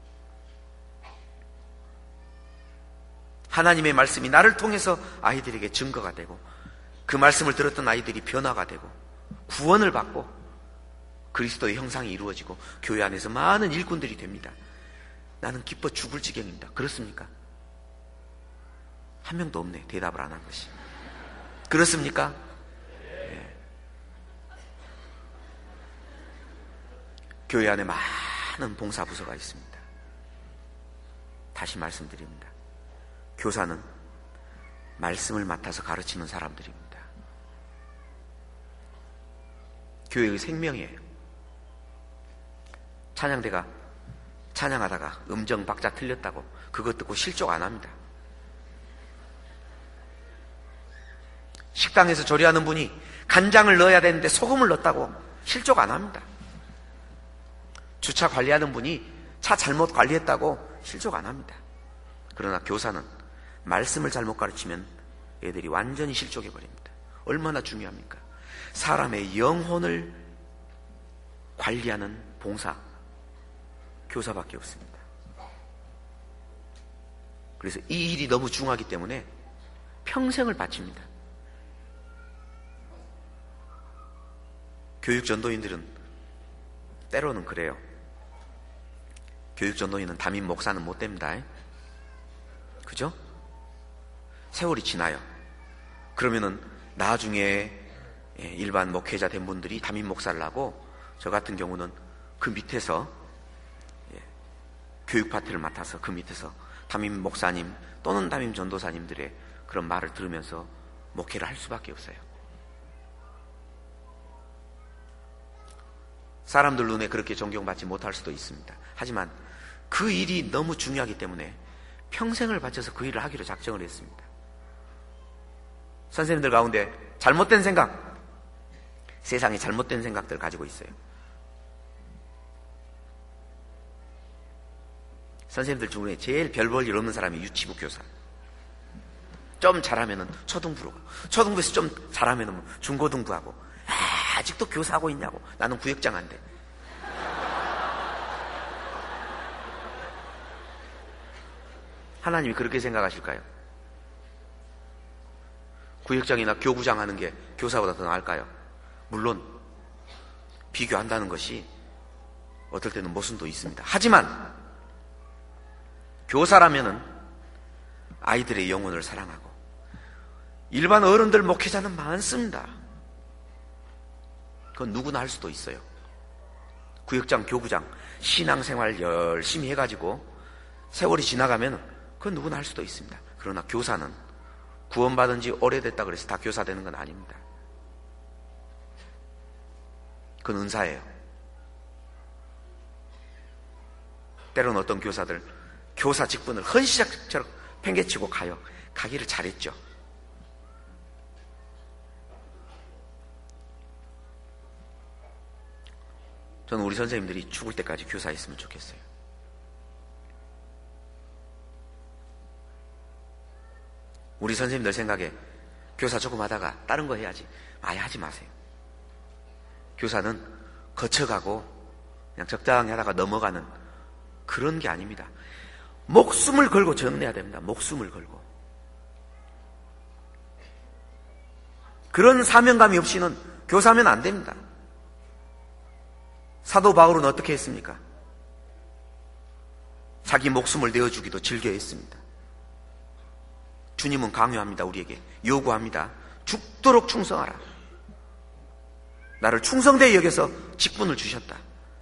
하나님의 말씀이 나를 통해서 아이들에게 증거가 되고 그 말씀을 들었던 아이들이 변화가 되고 구원을 받고 그리스도의 형상이 이루어지고 교회 안에서 많은 일꾼들이 됩니다. 나는 기뻐 죽을 지경입니다. 그렇습니까? 한 명도 없네. 대답을 안 한 것이. 그렇습니까? 네. 교회 안에 많은 봉사부서가 있습니다. 다시 말씀드립니다. 교사는 말씀을 맡아서 가르치는 사람들입니다. 교회의 생명이에요. 찬양대가 찬양하다가 음정 박자 틀렸다고 그것 듣고 실족 안 합니다. 식당에서 조리하는 분이 간장을 넣어야 되는데 소금을 넣었다고 실족 안 합니다. 주차 관리하는 분이 차 잘못 관리했다고 실족 안 합니다. 그러나 교사는 말씀을 잘못 가르치면 애들이 완전히 실족해버립니다. 얼마나 중요합니까? 사람의 영혼을 관리하는 봉사, 교사밖에 없습니다. 그래서 이 일이 너무 중요하기 때문에 평생을 바칩니다. 교육 전도인들은 때로는 그래요. 교육 전도인은 담임 목사는 못 됩니다. 그죠? 세월이 지나요. 그러면은 나중에 일반 목회자 된 분들이 담임 목사를 하고 저 같은 경우는 그 밑에서 교육 파트를 맡아서 그 밑에서 담임 목사님 또는 담임 전도사님들의 그런 말을 들으면서 목회를 할 수밖에 없어요. 사람들 눈에 그렇게 존경받지 못할 수도 있습니다. 하지만 그 일이 너무 중요하기 때문에 평생을 바쳐서 그 일을 하기로 작정을 했습니다. 선생님들 가운데 잘못된 생각, 세상에 잘못된 생각들 가지고 있어요. 선생님들 중에 제일 별 볼 일 없는 사람이 유치부 교사. 좀 잘하면은 초등부로 가고, 초등부에서 좀 잘하면은 중고등부하고, 아, 아직도 교사하고 있냐고. 나는 구역장 안 돼. 하나님이 그렇게 생각하실까요? 구역장이나 교구장 하는 게 교사보다 더 나을까요? 물론 비교한다는 것이 어떨 때는 모순도 있습니다. 하지만 교사라면은 아이들의 영혼을 사랑하고, 일반 어른들 목회자는 많습니다. 그건 누구나 할 수도 있어요. 구역장, 교구장, 신앙생활 열심히 해가지고 세월이 지나가면 그건 누구나 할 수도 있습니다. 그러나 교사는 구원받은 지 오래됐다 그래서 다 교사 되는 건 아닙니다. 그건 은사예요. 때로는 어떤 교사들 교사 직분을 헌시작처럼 팽개치고 가요. 가기를 잘했죠. 저는 우리 선생님들이 죽을 때까지 교사했으면 좋겠어요. 우리 선생님들 생각에 교사 조금 하다가 다른 거 해야지, 아예 하지 마세요. 교사는 거쳐가고 그냥 적당히 하다가 넘어가는 그런 게 아닙니다. 목숨을 걸고 전해야 됩니다. 목숨을 걸고. 그런 사명감이 없이는 교사하면 안 됩니다. 사도 바울은 어떻게 했습니까? 자기 목숨을 내어주기도 즐겨 했습니다. 주님은 강요합니다. 우리에게 요구합니다. 죽도록 충성하라. 나를 충성되이 여겨서 직분을 주셨다.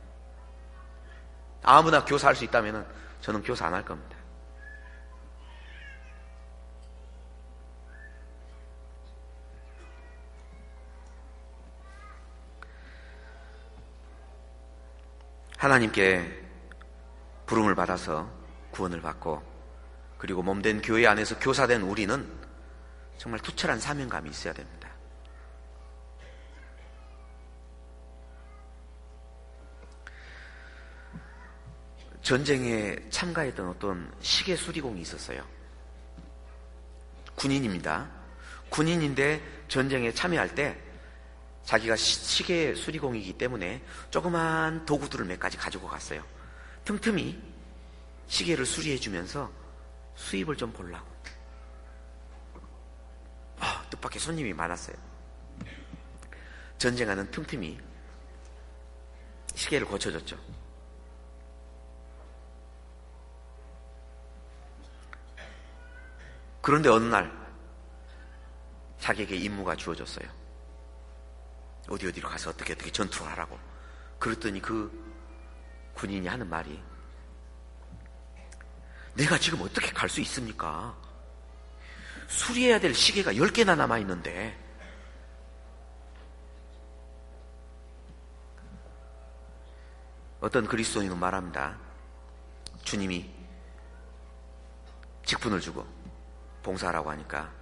아무나 교사할 수 있다면 저는 교사 안 할 겁니다. 하나님께 부름을 받아서 구원을 받고, 그리고 몸된 교회 안에서 교사된 우리는 정말 투철한 사명감이 있어야 됩니다. 전쟁에 참가했던 어떤 시계 수리공이 있었어요. 군인입니다. 군인인데 전쟁에 참여할 때 자기가 시계 수리공이기 때문에 조그만 도구들을 몇 가지 가지고 갔어요. 틈틈이 시계를 수리해 주면서 수입을 좀 보려고. 아, 뜻밖의 손님이 많았어요. 전쟁하는 틈틈이 시계를 고쳐줬죠. 그런데 어느 날 자기에게 임무가 주어졌어요. 어디 어디로 가서 어떻게 어떻게 전투를 하라고. 그랬더니 그 군인이 하는 말이, 내가 지금 어떻게 갈 수 있습니까? 수리해야 될 시계가 열 개나 남아있는데. 어떤 그리스도인은 말합니다. 주님이 직분을 주고 봉사하라고 하니까,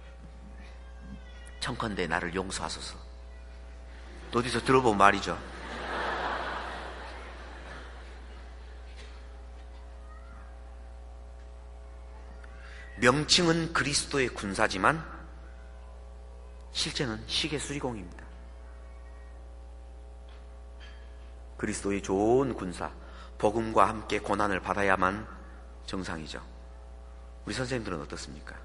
청컨대 나를 용서하소서. 어디서 들어본 말이죠. 명칭은 그리스도의 군사지만 실제는 시계 수리공입니다. 그리스도의 좋은 군사, 복음과 함께 고난을 받아야만 정상이죠. 우리 선생님들은 어떻습니까?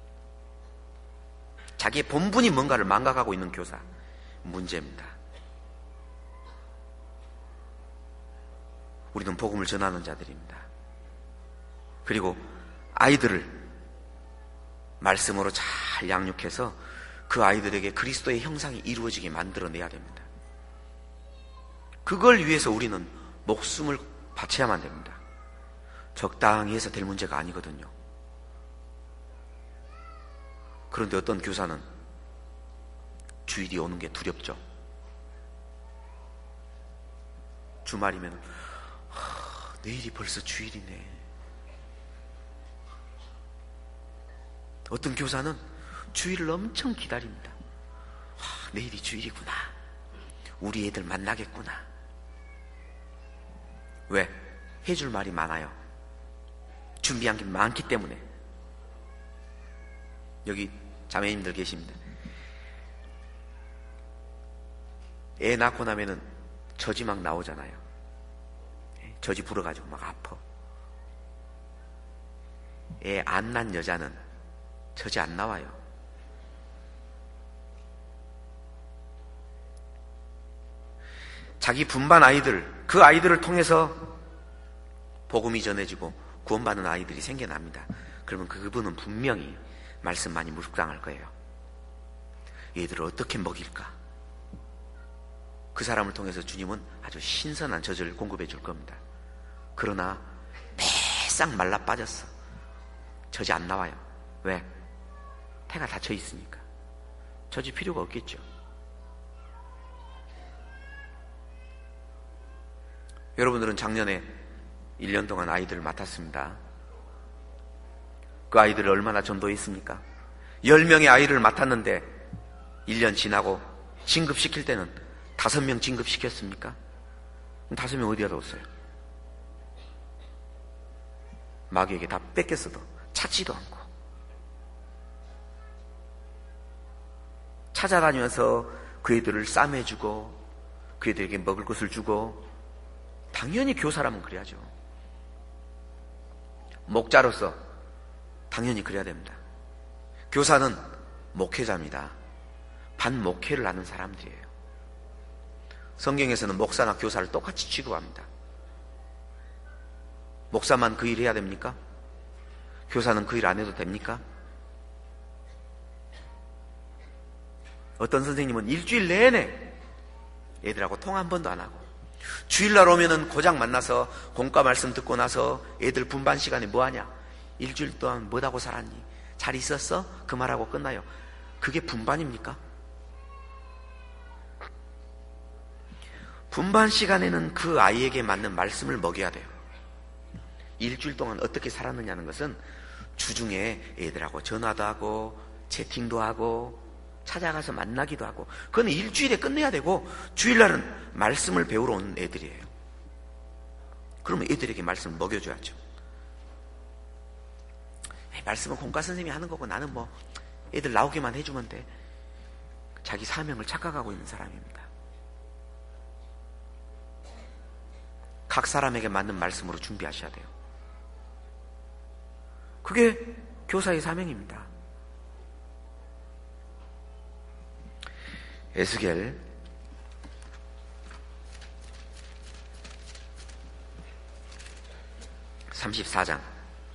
자기의 본분이 뭔가를 망각하고 있는 교사, 문제입니다. 우리는 복음을 전하는 자들입니다. 그리고 아이들을 말씀으로 잘 양육해서 그 아이들에게 그리스도의 형상이 이루어지게 만들어내야 됩니다. 그걸 위해서 우리는 목숨을 바쳐야만 됩니다. 적당히 해서 될 문제가 아니거든요. 그런데 어떤 교사는 주일이 오는 게 두렵죠. 주말이면 하, 내일이 벌써 주일이네. 어떤 교사는 주일을 엄청 기다립니다. 와, 내일이 주일이구나. 우리 애들 만나겠구나. 왜? 해줄 말이 많아요. 준비한 게 많기 때문에. 여기 자매님들 계십니다. 애 낳고 나면은 젖이 막 나오잖아요. 젖이 불어가지고 막 아파. 애 안 낳은 여자는 젖이 안 나와요. 자기 분반 아이들, 그 아이들을 통해서 복음이 전해지고 구원받는 아이들이 생겨납니다. 그러면 그분은 분명히 말씀 많이 묵상할 거예요. 얘들을 어떻게 먹일까? 그 사람을 통해서 주님은 아주 신선한 젖을 공급해 줄 겁니다. 그러나 배싹 말라 빠졌어. 젖이 안 나와요. 왜? 태가 닫혀 있으니까. 젖이 필요가 없겠죠. 여러분들은 작년에 일 년 동안 아이들을 맡았습니다. 그 아이들을 얼마나 전도했습니까? 열 명의 아이를 맡았는데 일 년 지나고 진급시킬 때는 다섯 명 진급시켰습니까? 다섯 명 어디다 뒀어요? 마귀에게 다 뺏겼어도 찾지도 않고 찾아다니면서 그 애들을 싸매주고 그 애들에게 먹을 것을 주고. 당연히 교사라면 그래야죠. 목자로서 당연히 그래야 됩니다. 교사는 목회자입니다. 반목회를 하는 사람들이에요. 성경에서는 목사나 교사를 똑같이 취급합니다. 목사만 그 일 해야 됩니까? 교사는 그 일 안 해도 됩니까? 어떤 선생님은 일주일 내내 애들하고 통화 한 번도 안 하고, 주일날 오면은 고작 만나서 공과 말씀 듣고 나서 애들 분반 시간에 뭐 하냐? 일주일 동안 뭐하고 살았니? 잘 있었어? 그 말하고 끝나요. 그게 분반입니까? 분반 시간에는 그 아이에게 맞는 말씀을 먹여야 돼요. 일주일 동안 어떻게 살았느냐는 것은 주중에 애들하고 전화도 하고 채팅도 하고 찾아가서 만나기도 하고, 그건 일주일에 끝내야 되고, 주일날은 말씀을 배우러 온 애들이에요. 그러면 애들에게 말씀을 먹여줘야죠. 말씀은 공과 선생님이 하는 거고 나는 뭐 애들 나오기만 해주면 돼. 자기 사명을 착각하고 있는 사람입니다. 각 사람에게 맞는 말씀으로 준비하셔야 돼요. 그게 교사의 사명입니다. 에스겔 삼십사 장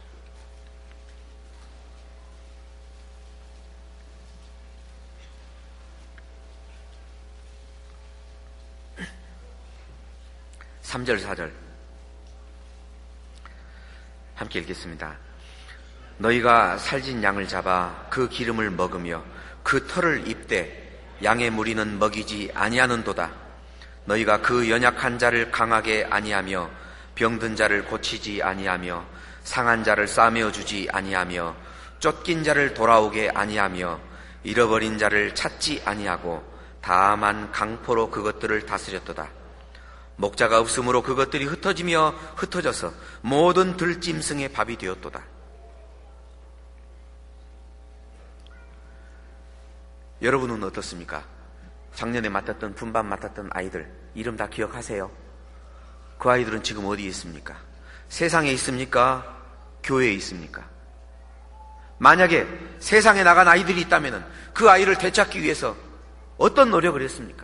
삼 절 사 절 함께 읽겠습니다. 너희가 살진 양을 잡아 그 기름을 먹으며 그 털을 입되 양의 무리는 먹이지 아니하는도다. 너희가 그 연약한 자를 강하게 아니하며 병든 자를 고치지 아니하며 상한 자를 싸매어 주지 아니하며 쫓긴 자를 돌아오게 아니하며 잃어버린 자를 찾지 아니하고 다만 강포로 그것들을 다스렸도다. 목자가 없으므로 그것들이 흩어지며 흩어져서 모든 들짐승의 밥이 되었도다. 여러분은 어떻습니까? 작년에 맡았던 분반 맡았던 아이들 이름 다 기억하세요? 그 아이들은 지금 어디에 있습니까? 세상에 있습니까? 교회에 있습니까? 만약에 세상에 나간 아이들이 있다면 그 아이를 되찾기 위해서 어떤 노력을 했습니까?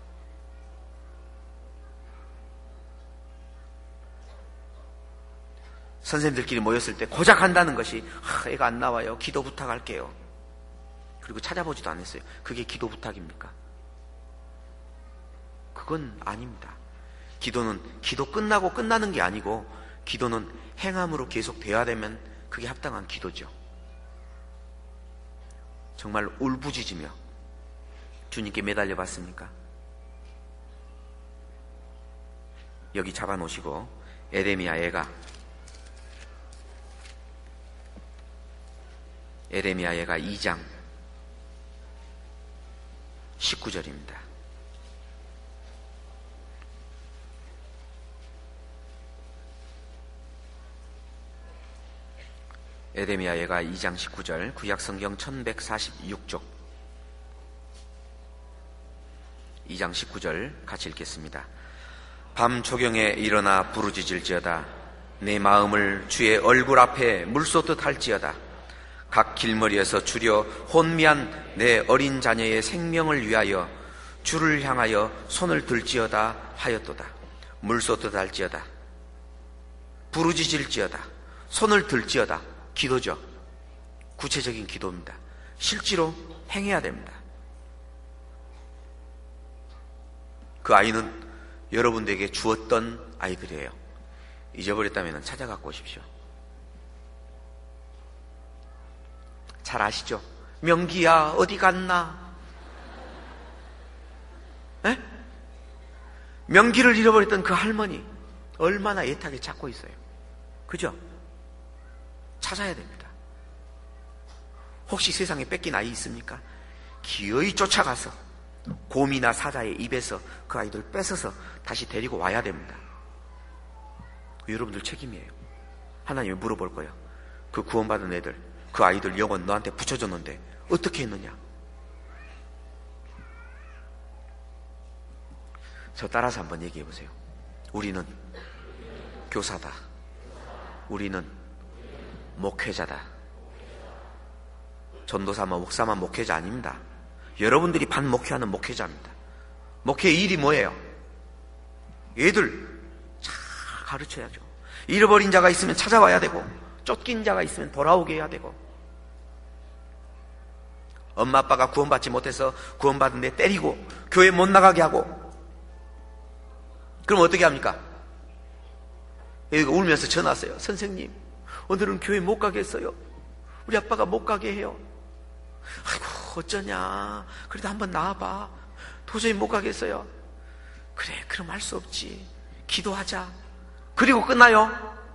선생님들끼리 모였을 때 고작 한다는 것이 아, 애가 안 나와요. 기도 부탁할게요. 그리고 찾아보지도 않았어요. 그게 기도 부탁입니까? 그건 아닙니다. 기도는 기도 끝나고 끝나는 게 아니고 기도는 행함으로 계속 돼야 되면 그게 합당한 기도죠. 정말 울부짖으며 주님께 매달려 봤습니까? 여기 잡아놓으시고 에레미야 예가 에레미야 예가 이 장 십구 절입니다. 에레미야 예가 이 장 십구 절, 구약성경 천백사십육 쪽 이 장 십구 절 같이 읽겠습니다. 밤 초경에 일어나 부르짖을지어다. 내 마음을 주의 얼굴 앞에 물쏟듯 할지어다. 각 길머리에서 주려 혼미한 내 어린 자녀의 생명을 위하여 주를 향하여 손을 들지어다 하였도다. 물쏟듯 할지어다. 부르짖을지어다. 손을 들지어다. 기도죠. 구체적인 기도입니다. 실제로 행해야 됩니다. 그 아이는 여러분들에게 주었던 아이들이에요. 잊어버렸다면 찾아갖고 오십시오. 잘 아시죠? 명기야 어디 갔나? 에? 명기를 잃어버렸던 그 할머니 얼마나 애타게 찾고 있어요. 그죠? 찾아야 됩니다. 혹시 세상에 뺏긴 아이 있습니까? 기어이 쫓아가서 곰이나 사자의 입에서 그 아이들 뺏어서 다시 데리고 와야 됩니다. 여러분들 책임이에요. 하나님이 물어볼 거예요. 그 구원받은 애들, 그 아이들 영혼 너한테 붙여줬는데 어떻게 했느냐? 저 따라서 한번 얘기해 보세요. 우리는 교사다. 우리는 목회자다. 전도사만 목사만 목회자 아닙니다. 여러분들이 반 목회하는 목회자입니다. 목회의 일이 뭐예요? 얘들 잘 가르쳐야죠. 잃어버린 자가 있으면 찾아와야 되고, 쫓긴 자가 있으면 돌아오게 해야 되고, 엄마 아빠가 구원받지 못해서 구원받은 데 때리고 교회 못 나가게 하고, 그럼 어떻게 합니까? 여기가 울면서 전화 왔어요. 선생님, 오늘은 교회 못 가겠어요. 우리 아빠가 못 가게 해요. 아이고 어쩌냐, 그래도 한번 나와봐. 도저히 못 가겠어요. 그래, 그럼 할 수 없지. 기도하자. 그리고 끝나요?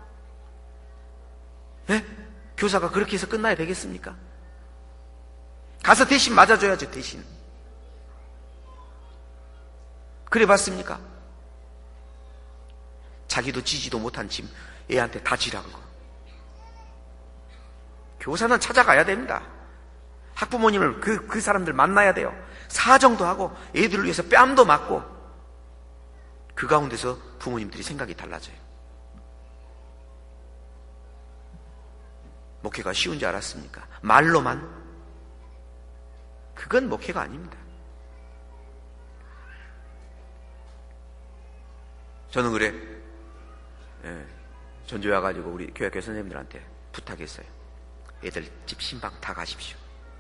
네? 교사가 그렇게 해서 끝나야 되겠습니까? 가서 대신 맞아줘야죠. 대신. 그래 봤습니까? 자기도 지지도 못한 짐 애한테 다 지라는 거. 교사는 찾아가야 됩니다. 학부모님을 그, 그 사람들 만나야 돼요. 사정도 하고 애들을 위해서 뺨도 맞고, 그 가운데서 부모님들이 생각이 달라져요. 목회가 쉬운 줄 알았습니까? 말로만? 그건 목회가 아닙니다. 저는 그래, 예, 전주에 와가지고 우리 교회학교 선생님들한테 부탁했어요. 애들 집 신방 다 가십시오.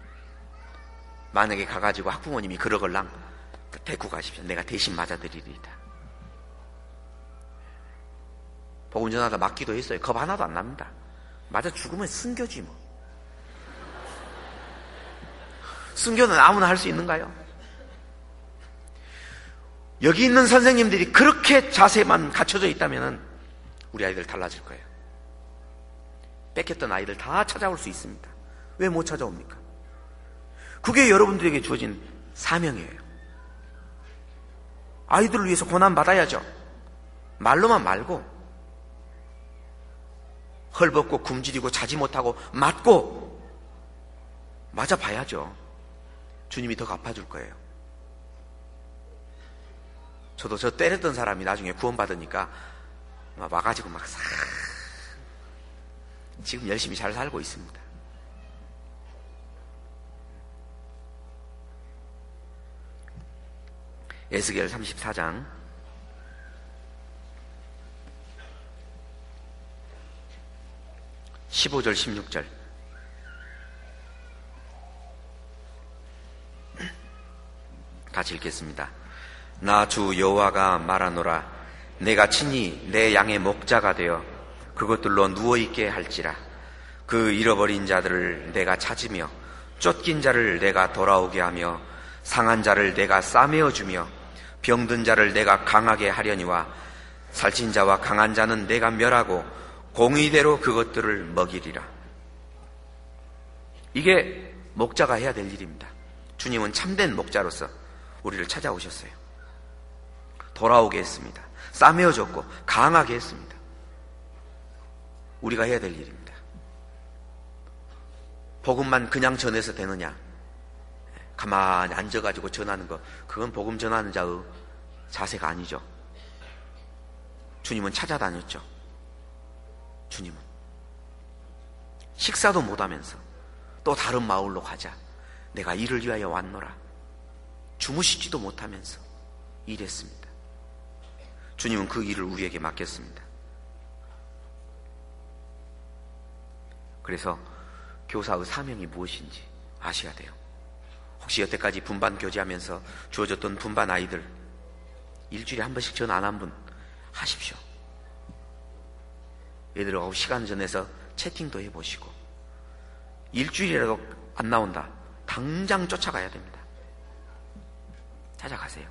만약에 가가지고 학부모님이 그러걸랑 데리고 가십시오. 내가 대신 맞아드리리다. 복음 전하다 맞기도 했어요. 겁 하나도 안 납니다. 맞아 죽으면 순교지 뭐. 순교는 아무나 할 수 있는가요? 여기 있는 선생님들이 그렇게 자세만 갖춰져 있다면 우리 아이들 달라질 거예요. 뺏겼던 아이들 다 찾아올 수 있습니다. 왜 못 찾아옵니까? 그게 여러분들에게 주어진 사명이에요. 아이들을 위해서 고난 받아야죠. 말로만 말고, 헐벗고 굶주리고 자지 못하고 맞고 맞아봐야죠. 주님이 더 갚아줄 거예요. 저도 저 때렸던 사람이 나중에 구원받으니까 와가지고 막 싹 지금 열심히 잘 살고 있습니다. 에스겔 삼십사 장 십오 절 십육 절 같이 읽겠습니다. 나 주 여호와가 말하노라. 내가 친히 내 양의 목자가 되어 그것들로 누워있게 할지라. 그 잃어버린 자들을 내가 찾으며 쫓긴 자를 내가 돌아오게 하며 상한 자를 내가 싸매어 주며 병든 자를 내가 강하게 하려니와 살찐 자와 강한 자는 내가 멸하고 공의대로 그것들을 먹이리라. 이게 목자가 해야 될 일입니다. 주님은 참된 목자로서 우리를 찾아오셨어요. 돌아오게 했습니다. 싸매어 줬고 강하게 했습니다. 우리가 해야 될 일입니다. 복음만 그냥 전해서 되느냐? 가만히 앉아가지고 전하는 거, 그건 복음 전하는 자의 자세가 아니죠. 주님은 찾아다녔죠. 주님은 식사도 못하면서 또 다른 마을로 가자, 내가 이를 위하여 왔노라, 주무시지도 못하면서 일했습니다. 주님은 그 일을 우리에게 맡겼습니다. 그래서 교사의 사명이 무엇인지 아셔야 돼요. 혹시 여태까지 분반 교제하면서 주어졌던 분반 아이들 일주일에 한 번씩 전화 안 한 분 하십시오. 얘들하고 시간 전해서 채팅도 해보시고, 일주일이라도 안 나온다, 당장 쫓아가야 됩니다. 찾아가세요.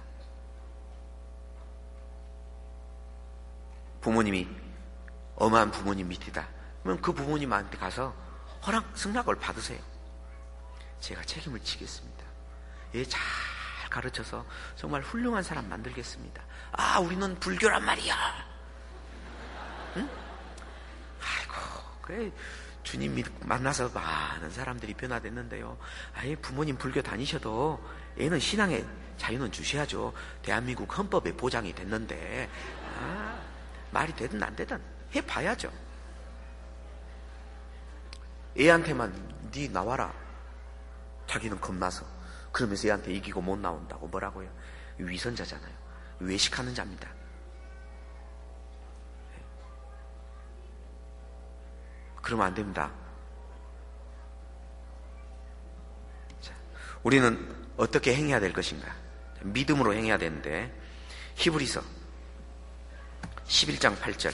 부모님이 엄한 부모님 밑이다, 그러면 그 부모님한테 가서 허락, 승낙을 받으세요. 제가 책임을 지겠습니다. 얘 잘 가르쳐서 정말 훌륭한 사람 만들겠습니다. 아, 우리는 불교란 말이야. 응? 아이고, 그래, 주님 믿, 만나서 많은 사람들이 변화됐는데요. 아예 부모님 불교 다니셔도 애는 신앙의 자유는 주셔야죠. 대한민국 헌법에 보장이 됐는데, 아, 말이 되든 안 되든 해봐야죠. 애한테만 네 나와라, 자기는 겁나서. 그러면서 애한테 이기고 못 나온다고 뭐라고요? 위선자잖아요. 외식하는 자입니다. 그러면 안 됩니다. 자, 우리는 어떻게 행해야 될 것인가? 믿음으로 행해야 되는데, 히브리서 십일 장 팔 절.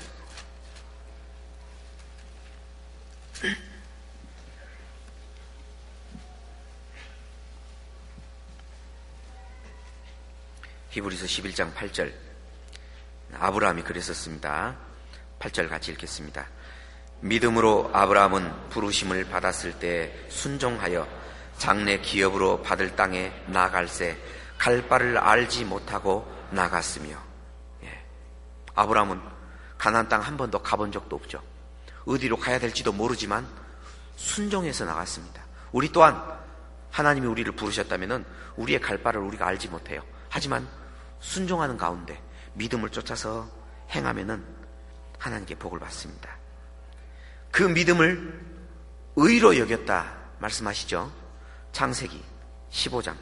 히브리서 십일 장 팔 절. 아브라함이 그랬었습니다. 팔 절 같이 읽겠습니다. 믿음으로 아브라함은 부르심을 받았을 때 순종하여 장래 기업으로 받을 땅에 나갈새 갈 바를 알지 못하고 나갔으며. 예. 아브라함은 가나안 땅 한 번도 가본 적도 없죠. 어디로 가야 될지도 모르지만 순종해서 나갔습니다. 우리 또한 하나님이 우리를 부르셨다면 우리의 갈 바를 우리가 알지 못해요. 하지만 순종하는 가운데 믿음을 쫓아서 행하면은 하나님께 복을 받습니다. 그 믿음을 의로 여겼다 말씀하시죠. 창세기 십오 장.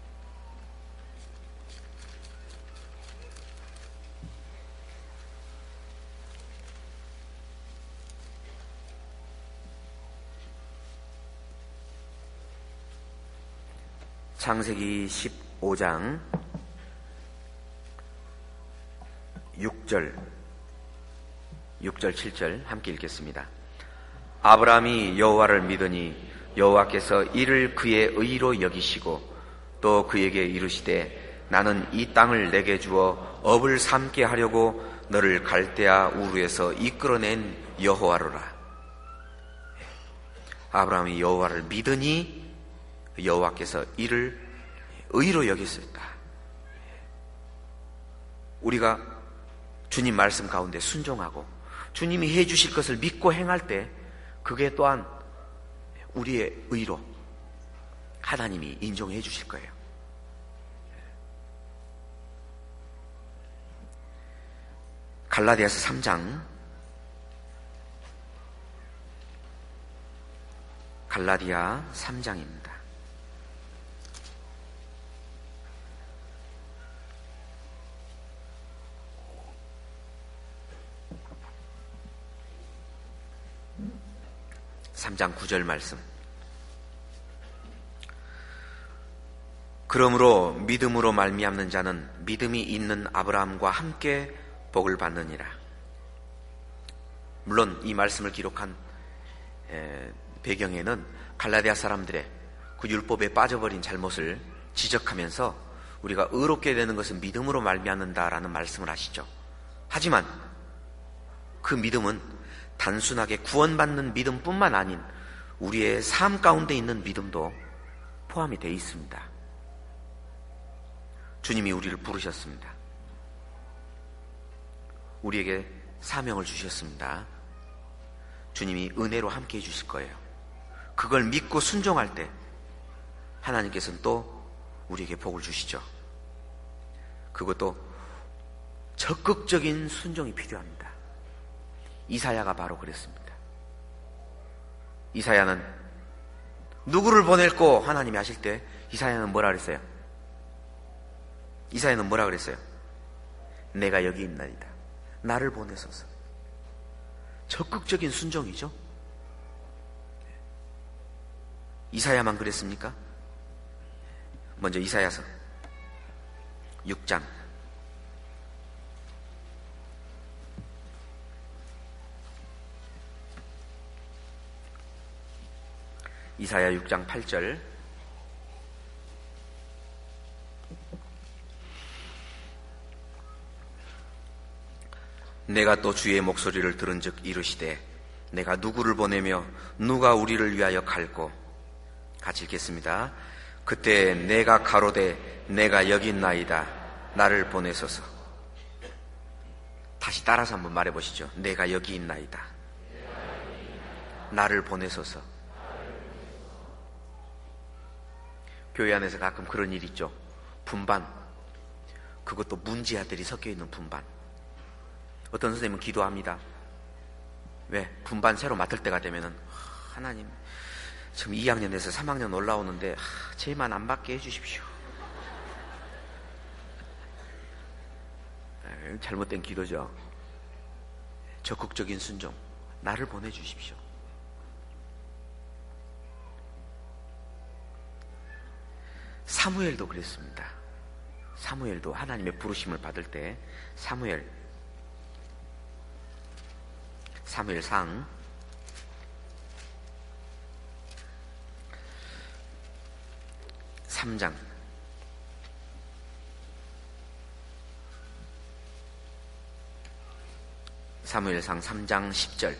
창세기 십오 장 육 절, 육 절, 칠 절 함께 읽겠습니다. 아브라함이 여호와를 믿으니 여호와께서 이를 그의 의로 여기시고 또 그에게 이르시되 나는 이 땅을 내게 주어 업을 삼게 하려고 너를 갈대아 우르에서 이끌어낸 여호와로라. 아브라함이 여호와를 믿으니 여호와께서 이를 의로 여기셨다. 우리가 주님 말씀 가운데 순종하고 주님이 해주실 것을 믿고 행할 때 그게 또한 우리의 의로 하나님이 인정해 주실 거예요. 갈라디아서 삼 장, 갈라디아 삼 장입니다. 삼 장 구 절 말씀. 그러므로 믿음으로 말미암는 자는 믿음이 있는 아브라함과 함께 복을 받느니라. 물론 이 말씀을 기록한 배경에는 갈라디아 사람들의 그 율법에 빠져버린 잘못을 지적하면서 우리가 의롭게 되는 것은 믿음으로 말미암는다라는 말씀을 하시죠. 하지만 그 믿음은 단순하게 구원받는 믿음뿐만 아닌 우리의 삶 가운데 있는 믿음도 포함이 되어 있습니다. 주님이 우리를 부르셨습니다. 우리에게 사명을 주셨습니다. 주님이 은혜로 함께 해주실 거예요. 그걸 믿고 순종할 때 하나님께서는 또 우리에게 복을 주시죠. 그것도 적극적인 순종이 필요합니다. 이사야가 바로 그랬습니다. 이사야는 누구를 보낼고 하나님이 하실 때 이사야는 뭐라 그랬어요? 이사야는 뭐라 그랬어요? 내가 여기 있나이다. 나를 보내소서. 적극적인 순종이죠. 이사야만 그랬습니까? 먼저 이사야서 육 장 이사야 육 장 팔 절. 내가 또 주의 목소리를 들은즉 이르시되 내가 누구를 보내며 누가 우리를 위하여 갈고. 같이 읽겠습니다. 그때 내가 가로되 내가 여기 있나이다. 나를 보내소서. 다시 따라서 한번 말해보시죠. 내가 여기 있나이다. 나를 보내소서. 교회 안에서 가끔 그런 일 있죠. 분반. 그것도 문제아들이 섞여있는 분반. 어떤 선생님은 기도합니다. 왜? 분반 새로 맡을 때가 되면은 하나님 지금 이 학년에서 삼 학년 올라오는데 하, 쟤만 안 받게 해주십시오. 잘못된 기도죠. 적극적인 순종. 나를 보내주십시오. 사무엘도 그랬습니다. 사무엘도 하나님의 부르심을 받을 때 사무엘 사무엘상 삼 장 사무엘상 삼 장 십 절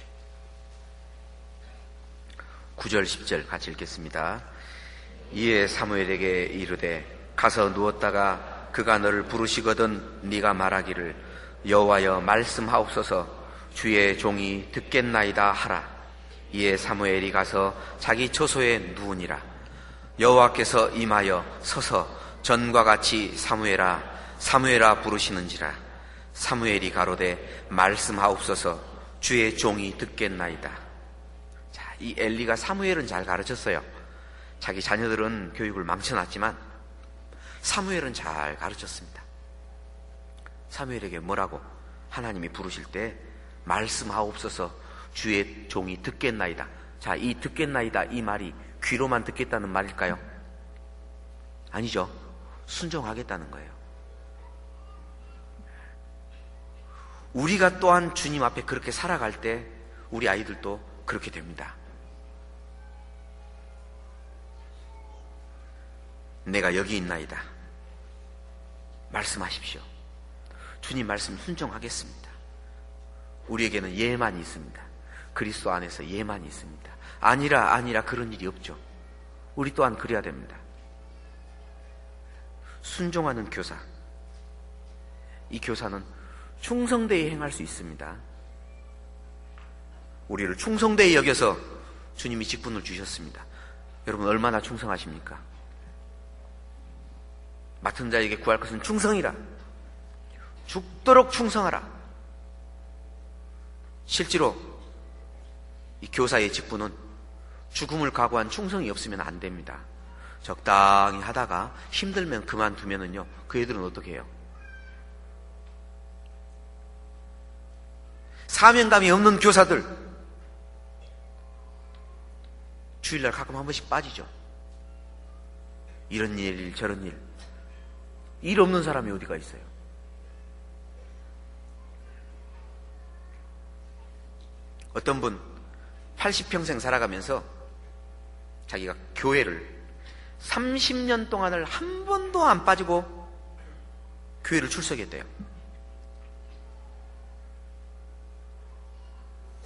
구 절 십 절 같이 읽겠습니다. 이에 사무엘에게 이르되 가서 누웠다가 그가 너를 부르시거든 네가 말하기를 여호와여 말씀하옵소서 주의 종이 듣겠나이다 하라. 이에 사무엘이 가서 자기 처소에 누우니라. 여호와께서 임하여 서서 전과 같이 사무엘아 사무엘아 부르시는지라. 사무엘이 가로되 말씀하옵소서 주의 종이 듣겠나이다. 자, 이 엘리가 사무엘은 잘 가르쳤어요. 자기 자녀들은 교육을 망쳐놨지만 사무엘은 잘 가르쳤습니다. 사무엘에게 뭐라고? 하나님이 부르실 때 말씀하옵소서 주의 종이 듣겠나이다. 자, 이 듣겠나이다 이 말이 귀로만 듣겠다는 말일까요? 아니죠. 순종하겠다는 거예요. 우리가 또한 주님 앞에 그렇게 살아갈 때 우리 아이들도 그렇게 됩니다. 내가 여기 있나이다. 말씀하십시오. 주님 말씀 순종하겠습니다. 우리에게는 예만이 있습니다. 그리스도 안에서 예만이 있습니다. 아니라 아니라 그런 일이 없죠. 우리 또한 그래야 됩니다. 순종하는 교사. 이 교사는 충성되이 행할 수 있습니다. 우리를 충성되이 여겨서 주님이 직분을 주셨습니다. 여러분 얼마나 충성하십니까? 맡은 자에게 구할 것은 충성이라. 죽도록 충성하라. 실제로 이 교사의 직분은 죽음을 각오한 충성이 없으면 안 됩니다. 적당히 하다가 힘들면 그만두면은요, 그 애들은 어떻게 해요? 사명감이 없는 교사들 주일날 가끔 한 번씩 빠지죠. 이런 일 저런 일 일 없는 사람이 어디가 있어요? 어떤 분 팔십 평생 살아가면서 자기가 교회를 삼십 년 동안을 한 번도 안 빠지고 교회를 출석했대요.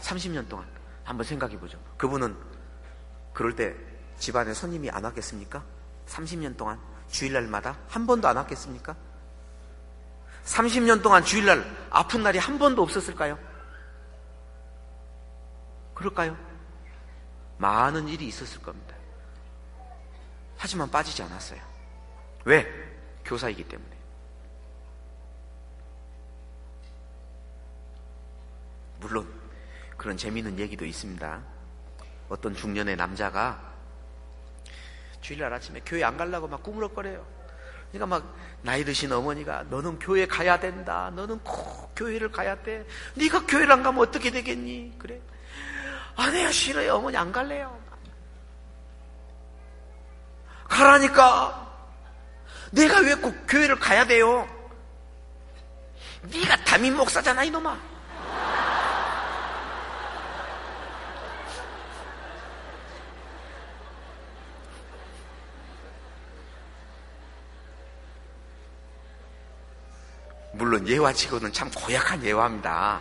삼십 년 동안 한번 생각해 보죠. 그분은 그럴 때 집안에 손님이 안 왔겠습니까? 삼십 년 동안 주일날마다 한 번도 안 왔겠습니까? 삼십 년 동안 주일날 아픈 날이 한 번도 없었을까요? 그럴까요? 많은 일이 있었을 겁니다. 하지만 빠지지 않았어요. 왜? 교사이기 때문에. 물론 그런 재미있는 얘기도 있습니다. 어떤 중년의 남자가 주일날 아침에 교회 안 가려고 막 꾸물럭거려요. 그러니까 막 나이 드신 어머니가 너는 교회 가야 된다. 너는 꼭 교회를 가야 돼. 네가 교회를 안 가면 어떻게 되겠니? 그래. 아, 내가 싫어요. 어머니 안 갈래요. 가라니까. 내가 왜 꼭 교회를 가야 돼요? 네가 담임 목사잖아, 이놈아. 물론 예화치고는 참 고약한 예화입니다.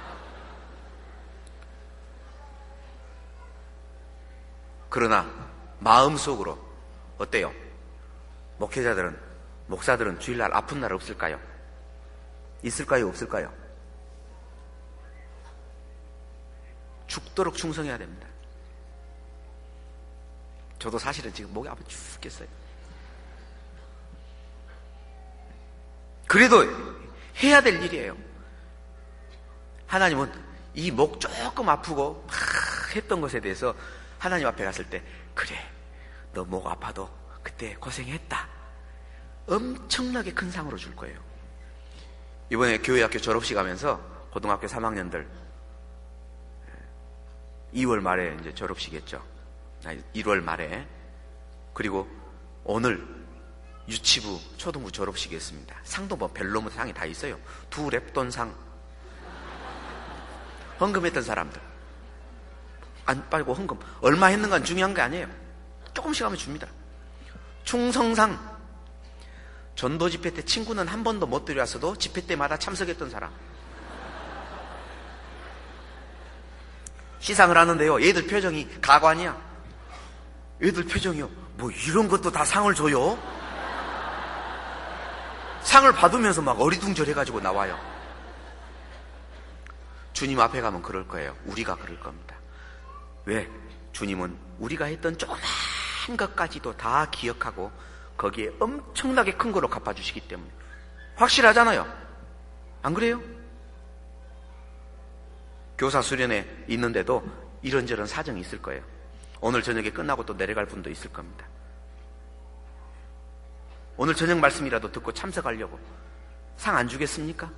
그러나 마음속으로 어때요? 목회자들은, 목사들은 주일날 아픈 날 없을까요? 있을까요? 없을까요? 죽도록 충성해야 됩니다. 저도 사실은 지금 목이 아파 죽겠어요. 그래도 해야 될 일이에요. 하나님은 이 목 조금 아프고 막 했던 것에 대해서 하나님 앞에 갔을 때, 그래, 너 목 아파도 그때 고생했다, 엄청나게 큰 상으로 줄 거예요. 이번에 교회학교 졸업식 하면서 고등학교 삼 학년들 이월 말에 이제 졸업식이었죠. 일월 말에. 그리고 오늘 유치부, 초등부 졸업식이었습니다. 상도 뭐 별로 뭐 상이 다 있어요. 두 랩돈 상. 헌금했던 사람들. 안 빨고 헌금. 얼마 했는가는 중요한 게 아니에요. 조금씩 하면 줍니다. 충성상. 전도 집회 때 친구는 한 번도 못 데려왔어도 집회 때마다 참석했던 사람. 시상을 하는데요, 얘들 표정이 가관이야. 얘들 표정이요, 뭐 이런 것도 다 상을 줘요? 상을 받으면서 막 어리둥절해가지고 나와요. 주님 앞에 가면 그럴 거예요. 우리가 그럴 겁니다. 왜? 주님은 우리가 했던 조그만 것까지도 다 기억하고 거기에 엄청나게 큰 거로 갚아주시기 때문에. 확실하잖아요. 안 그래요? 교사 수련회 있는데도 이런저런 사정이 있을 거예요. 오늘 저녁에 끝나고 또 내려갈 분도 있을 겁니다. 오늘 저녁 말씀이라도 듣고 참석하려고 상 안 주겠습니까?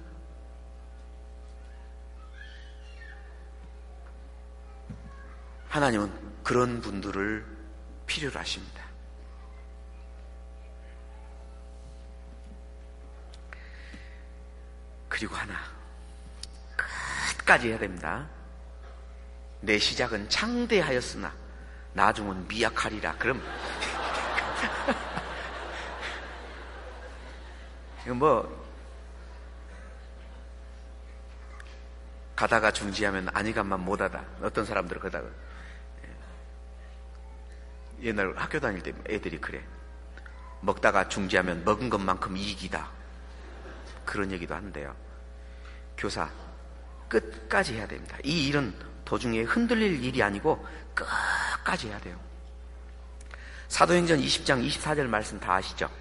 하나님은 그런 분들을 필요로 하십니다. 그리고 하나, 끝까지 해야 됩니다. 내 시작은 창대하였으나 나중은 미약하리라. 그럼 이거 뭐 가다가 중지하면 아니간만 못하다. 어떤 사람들은 그러다가 옛날 학교 다닐 때 애들이 그래. 먹다가 중지하면 먹은 것만큼 이익이다. 그런 얘기도 하는데요. 교사 끝까지 해야 됩니다. 이 일은 도중에 흔들릴 일이 아니고 끝까지 해야 돼요. 사도행전 이십 장 이십사 절 말씀 다 아시죠?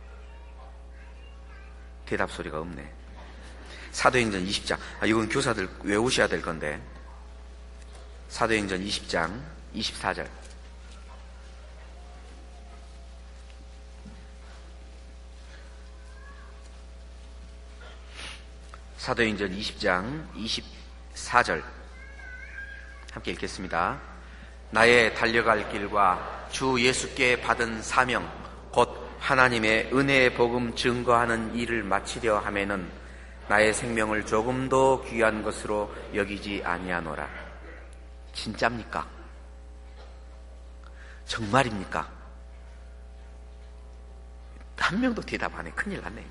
대답 소리가 없네. 사도행전 이십 장, 아, 이건 교사들 외우셔야 될 건데, 사도행전 이십 장 이십사 절. 사도행전 이십 장 이십사 절 함께 읽겠습니다. 나의 달려갈 길과 주 예수께 받은 사명 곧 하나님의 은혜의 복음 증거하는 일을 마치려 하면은 나의 생명을 조금도 귀한 것으로 여기지 아니하노라. 진짜입니까? 정말입니까? 한 명도 대답 안 해. 큰일 났네.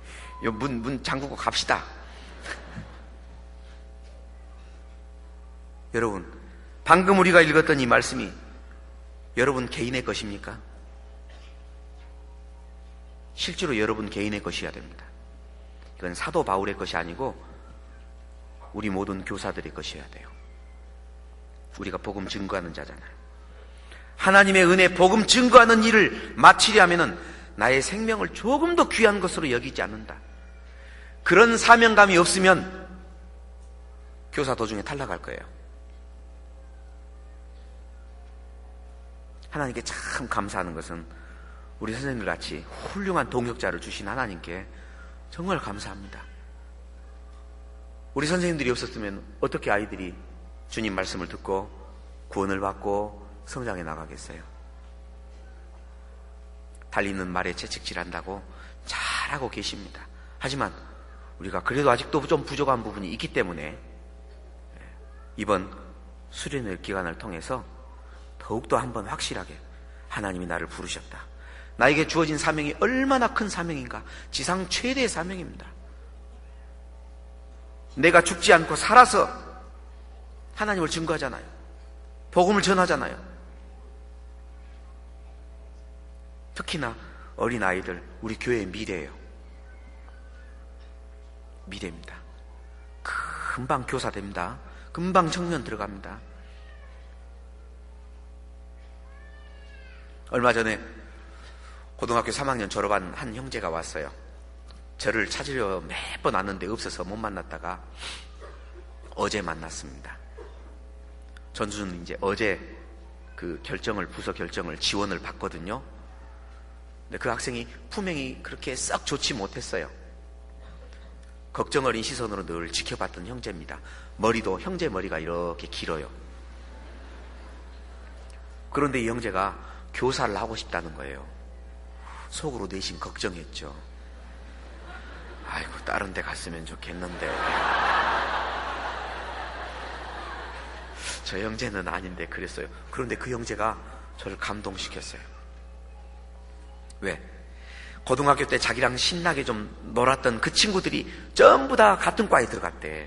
문, 문 잠그고 갑시다. 여러분, 방금 우리가 읽었던 이 말씀이 여러분 개인의 것입니까? 실제로 여러분 개인의 것이어야 됩니다. 이건 사도 바울의 것이 아니고 우리 모든 교사들의 것이어야 돼요. 우리가 복음 증거하는 자잖아요. 하나님의 은혜 복음 증거하는 일을 마치려면 나의 생명을 조금 더 귀한 것으로 여기지 않는다. 그런 사명감이 없으면 교사 도중에 탈락할 거예요. 하나님께 참 감사하는 것은 우리 선생님들 같이 훌륭한 동역자를 주신 하나님께 정말 감사합니다. 우리 선생님들이 없었으면 어떻게 아이들이 주님 말씀을 듣고 구원을 받고 성장해 나가겠어요? 달리는 말에 채찍질한다고 잘하고 계십니다. 하지만 우리가 그래도 아직도 좀 부족한 부분이 있기 때문에 이번 수련회 기간을 통해서 더욱더 한번 확실하게 하나님이 나를 부르셨다. 나에게 주어진 사명이 얼마나 큰 사명인가. 지상 최대의 사명입니다. 내가 죽지 않고 살아서 하나님을 증거하잖아요. 복음을 전하잖아요. 특히나 어린아이들, 우리 교회의 미래예요. 미래입니다. 금방 교사 됩니다. 금방 청년 들어갑니다. 얼마 전에 고등학교 삼 학년 졸업한 한 형제가 왔어요. 저를 찾으려 몇 번 왔는데 없어서 못 만났다가 어제 만났습니다. 전주는 이제 어제 그 결정을, 부서 결정을 지원을 받거든요. 근데 그 학생이 품행이 그렇게 썩 좋지 못했어요. 걱정 어린 시선으로 늘 지켜봤던 형제입니다. 머리도 형제 머리가 이렇게 길어요. 그런데 이 형제가 교사를 하고 싶다는 거예요. 속으로 내심 걱정했죠. 아이고, 다른 데 갔으면 좋겠는데. 저 형제는 아닌데 그랬어요. 그런데 그 형제가 저를 감동시켰어요. 왜? 고등학교 때 자기랑 신나게 좀 놀았던 그 친구들이 전부 다 같은 과에 들어갔대.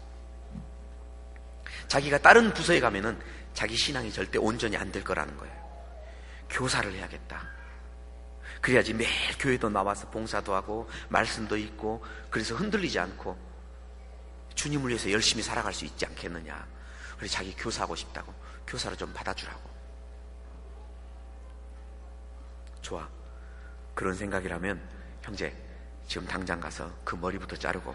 자기가 다른 부서에 가면은 자기 신앙이 절대 온전히 안 될 거라는 거예요. 교사를 해야겠다. 그래야지 매일 교회도 나와서 봉사도 하고 말씀도 읽고, 그래서 흔들리지 않고 주님을 위해서 열심히 살아갈 수 있지 않겠느냐. 그래서 자기 교사하고 싶다고, 교사를 좀 받아주라고. 좋아. 그런 생각이라면 형제, 지금 당장 가서 그 머리부터 자르고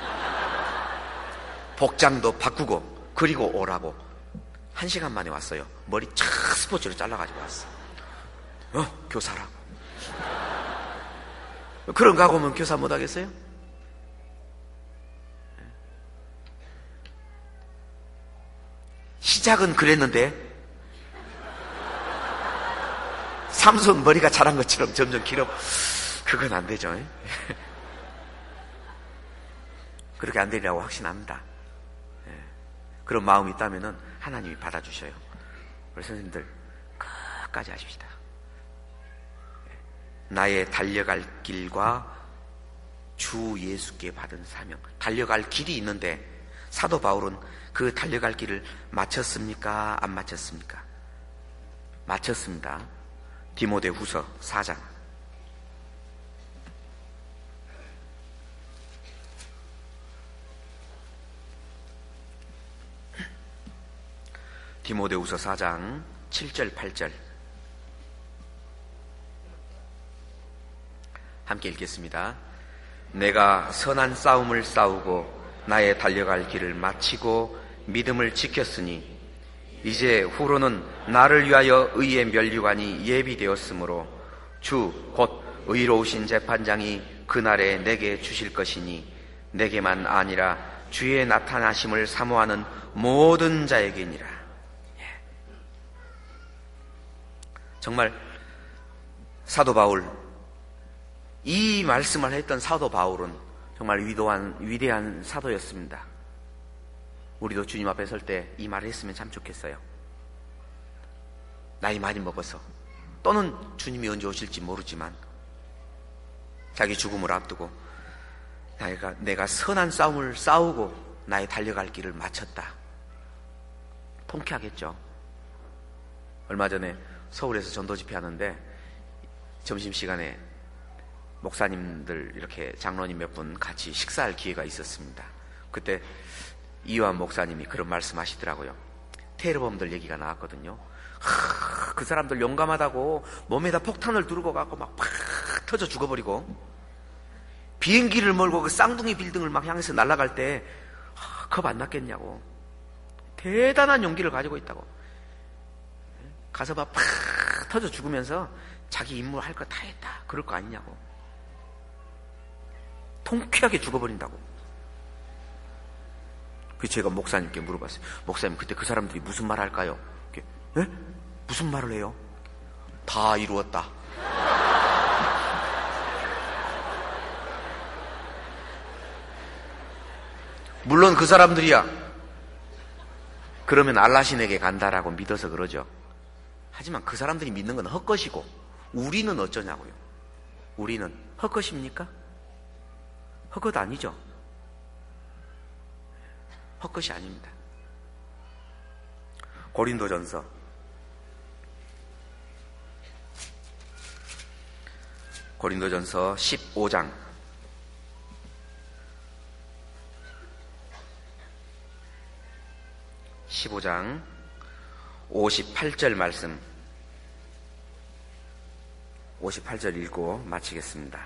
복장도 바꾸고 그리고 오라고. 한 시간 만에 왔어요. 머리 촥 스포츠로 잘라가지고 왔어. 어, 교사라고. 그런 거 하고 오면 교사 못 하겠어요? 시작은 그랬는데 삼손 머리가 자란 것처럼 점점 길어. 그건 안 되죠. 그렇게 안 되리라고 확신합니다. 그런 마음이 있다면 하나님이 받아주셔요. 우리 선생님들 끝까지 하십시다. 나의 달려갈 길과 주 예수께 받은 사명, 달려갈 길이 있는데 사도 바울은 그 달려갈 길을 마쳤습니까? 안 마쳤습니까? 마쳤습니다. 디모데후서 사 장. 디모데후서 사 장 칠 절 팔 절 함께 읽겠습니다. 내가 선한 싸움을 싸우고 나의 달려갈 길을 마치고 믿음을 지켰으니 이제 후로는 나를 위하여 의의 면류관이 예비되었으므로 주 곧 의로우신 재판장이 그날에 내게 주실 것이니 내게만 아니라 주의 나타나심을 사모하는 모든 자에게니라. 정말 사도 바울, 이 말씀을 했던 사도 바울은 정말 위대한, 위대한 사도였습니다. 우리도 주님 앞에 설 때 이 말을 했으면 참 좋겠어요. 나이 많이 먹어서, 또는 주님이 언제 오실지 모르지만 자기 죽음을 앞두고 내가, 내가 선한 싸움을 싸우고 나의 달려갈 길을 마쳤다. 통쾌하겠죠. 얼마 전에 서울에서 전도 집회하는데 점심시간에 목사님들 이렇게 장로님 몇 분 같이 식사할 기회가 있었습니다. 그때 이완 목사님이 그런 말씀하시더라고요. 테러범들 얘기가 나왔거든요. 하, 그 사람들 용감하다고 몸에다 폭탄을 두르고 가고 막 팍 터져 죽어버리고, 비행기를 몰고 그 쌍둥이 빌딩을 막 향해서 날아갈 때 겁 안 났겠냐고. 대단한 용기를 가지고 있다고. 가서 막 팍 터져 죽으면서 자기 임무 할 거 다 했다, 그럴 거 아니냐고. 통쾌하게 죽어버린다고. 그래서 제가 목사님께 물어봤어요. 목사님, 그때 그 사람들이 무슨 말 할까요? 예? 무슨 말을 해요? 다 이루었다. 물론 그 사람들이야 그러면 알라신에게 간다라고 믿어서 그러죠. 하지만 그 사람들이 믿는 건 헛것이고 우리는 어쩌냐고요. 우리는 헛것입니까? 헛것 아니죠. 헛것이 아닙니다. 고린도전서 고린도전서 십오 장 십오 장 오십팔 절 말씀, 오십팔 절 읽고 마치겠습니다.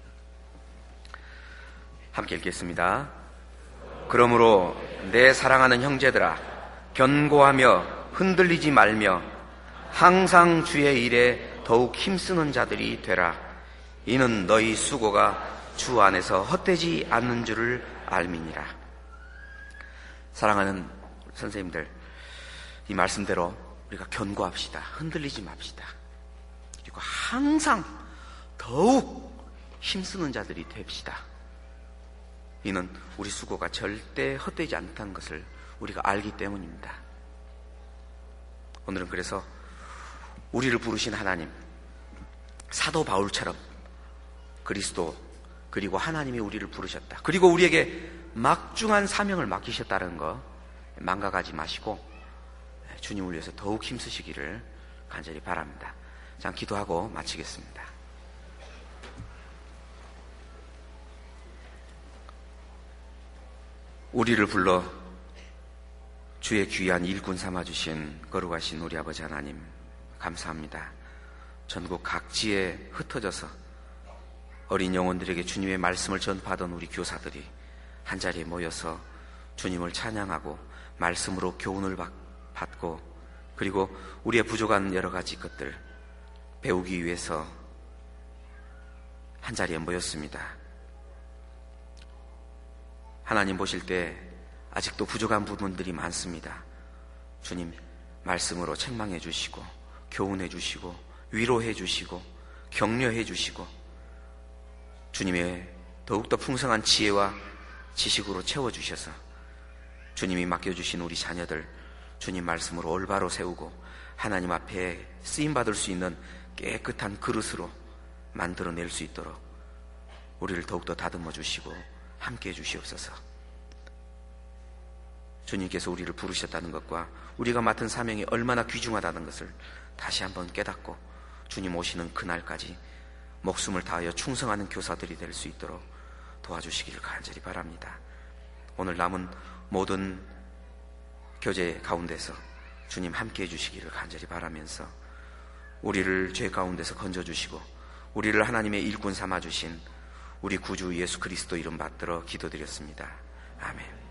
함께 읽겠습니다. 그러므로 내 사랑하는 형제들아, 견고하며 흔들리지 말며 항상 주의 일에 더욱 힘쓰는 자들이 되라. 이는 너희 수고가 주 안에서 헛되지 않는 줄을 알미니라. 사랑하는 선생님들, 이 말씀대로 우리가 견고합시다. 흔들리지 맙시다. 그리고 항상 더욱 힘쓰는 자들이 됩시다. 이는 우리 수고가 절대 헛되지 않다는 것을 우리가 알기 때문입니다. 오늘은 그래서 우리를 부르신 하나님, 사도 바울처럼 그리스도 그리고 하나님이 우리를 부르셨다, 그리고 우리에게 막중한 사명을 맡기셨다는 거 망각하지 마시고 주님을 위해서 더욱 힘쓰시기를 간절히 바랍니다. 자, 기도하고 마치겠습니다. 우리를 불러 주의 귀한 일꾼 삼아주신 거룩하신 우리 아버지 하나님, 감사합니다. 전국 각지에 흩어져서 어린 영혼들에게 주님의 말씀을 전파하던 우리 교사들이 한자리에 모여서 주님을 찬양하고 말씀으로 교훈을 받고, 그리고 우리의 부족한 여러 가지 것들 배우기 위해서 한자리에 모였습니다. 하나님 보실 때 아직도 부족한 부분들이 많습니다. 주님, 말씀으로 책망해 주시고 교훈해 주시고 위로해 주시고 격려해 주시고 주님의 더욱더 풍성한 지혜와 지식으로 채워주셔서 주님이 맡겨주신 우리 자녀들 주님 말씀으로 올바로 세우고 하나님 앞에 쓰임받을 수 있는 깨끗한 그릇으로 만들어낼 수 있도록 우리를 더욱더 다듬어 주시고 함께해 주시옵소서. 주님께서 우리를 부르셨다는 것과 우리가 맡은 사명이 얼마나 귀중하다는 것을 다시 한번 깨닫고 주님 오시는 그날까지 목숨을 다하여 충성하는 교사들이 될 수 있도록 도와주시기를 간절히 바랍니다. 오늘 남은 모든 교제 가운데서 주님 함께해 주시기를 간절히 바라면서 우리를 죄 가운데서 건져주시고 우리를 하나님의 일꾼 삼아주신 우리 구주 예수 그리스도 이름 받들어 기도드렸습니다. 아멘.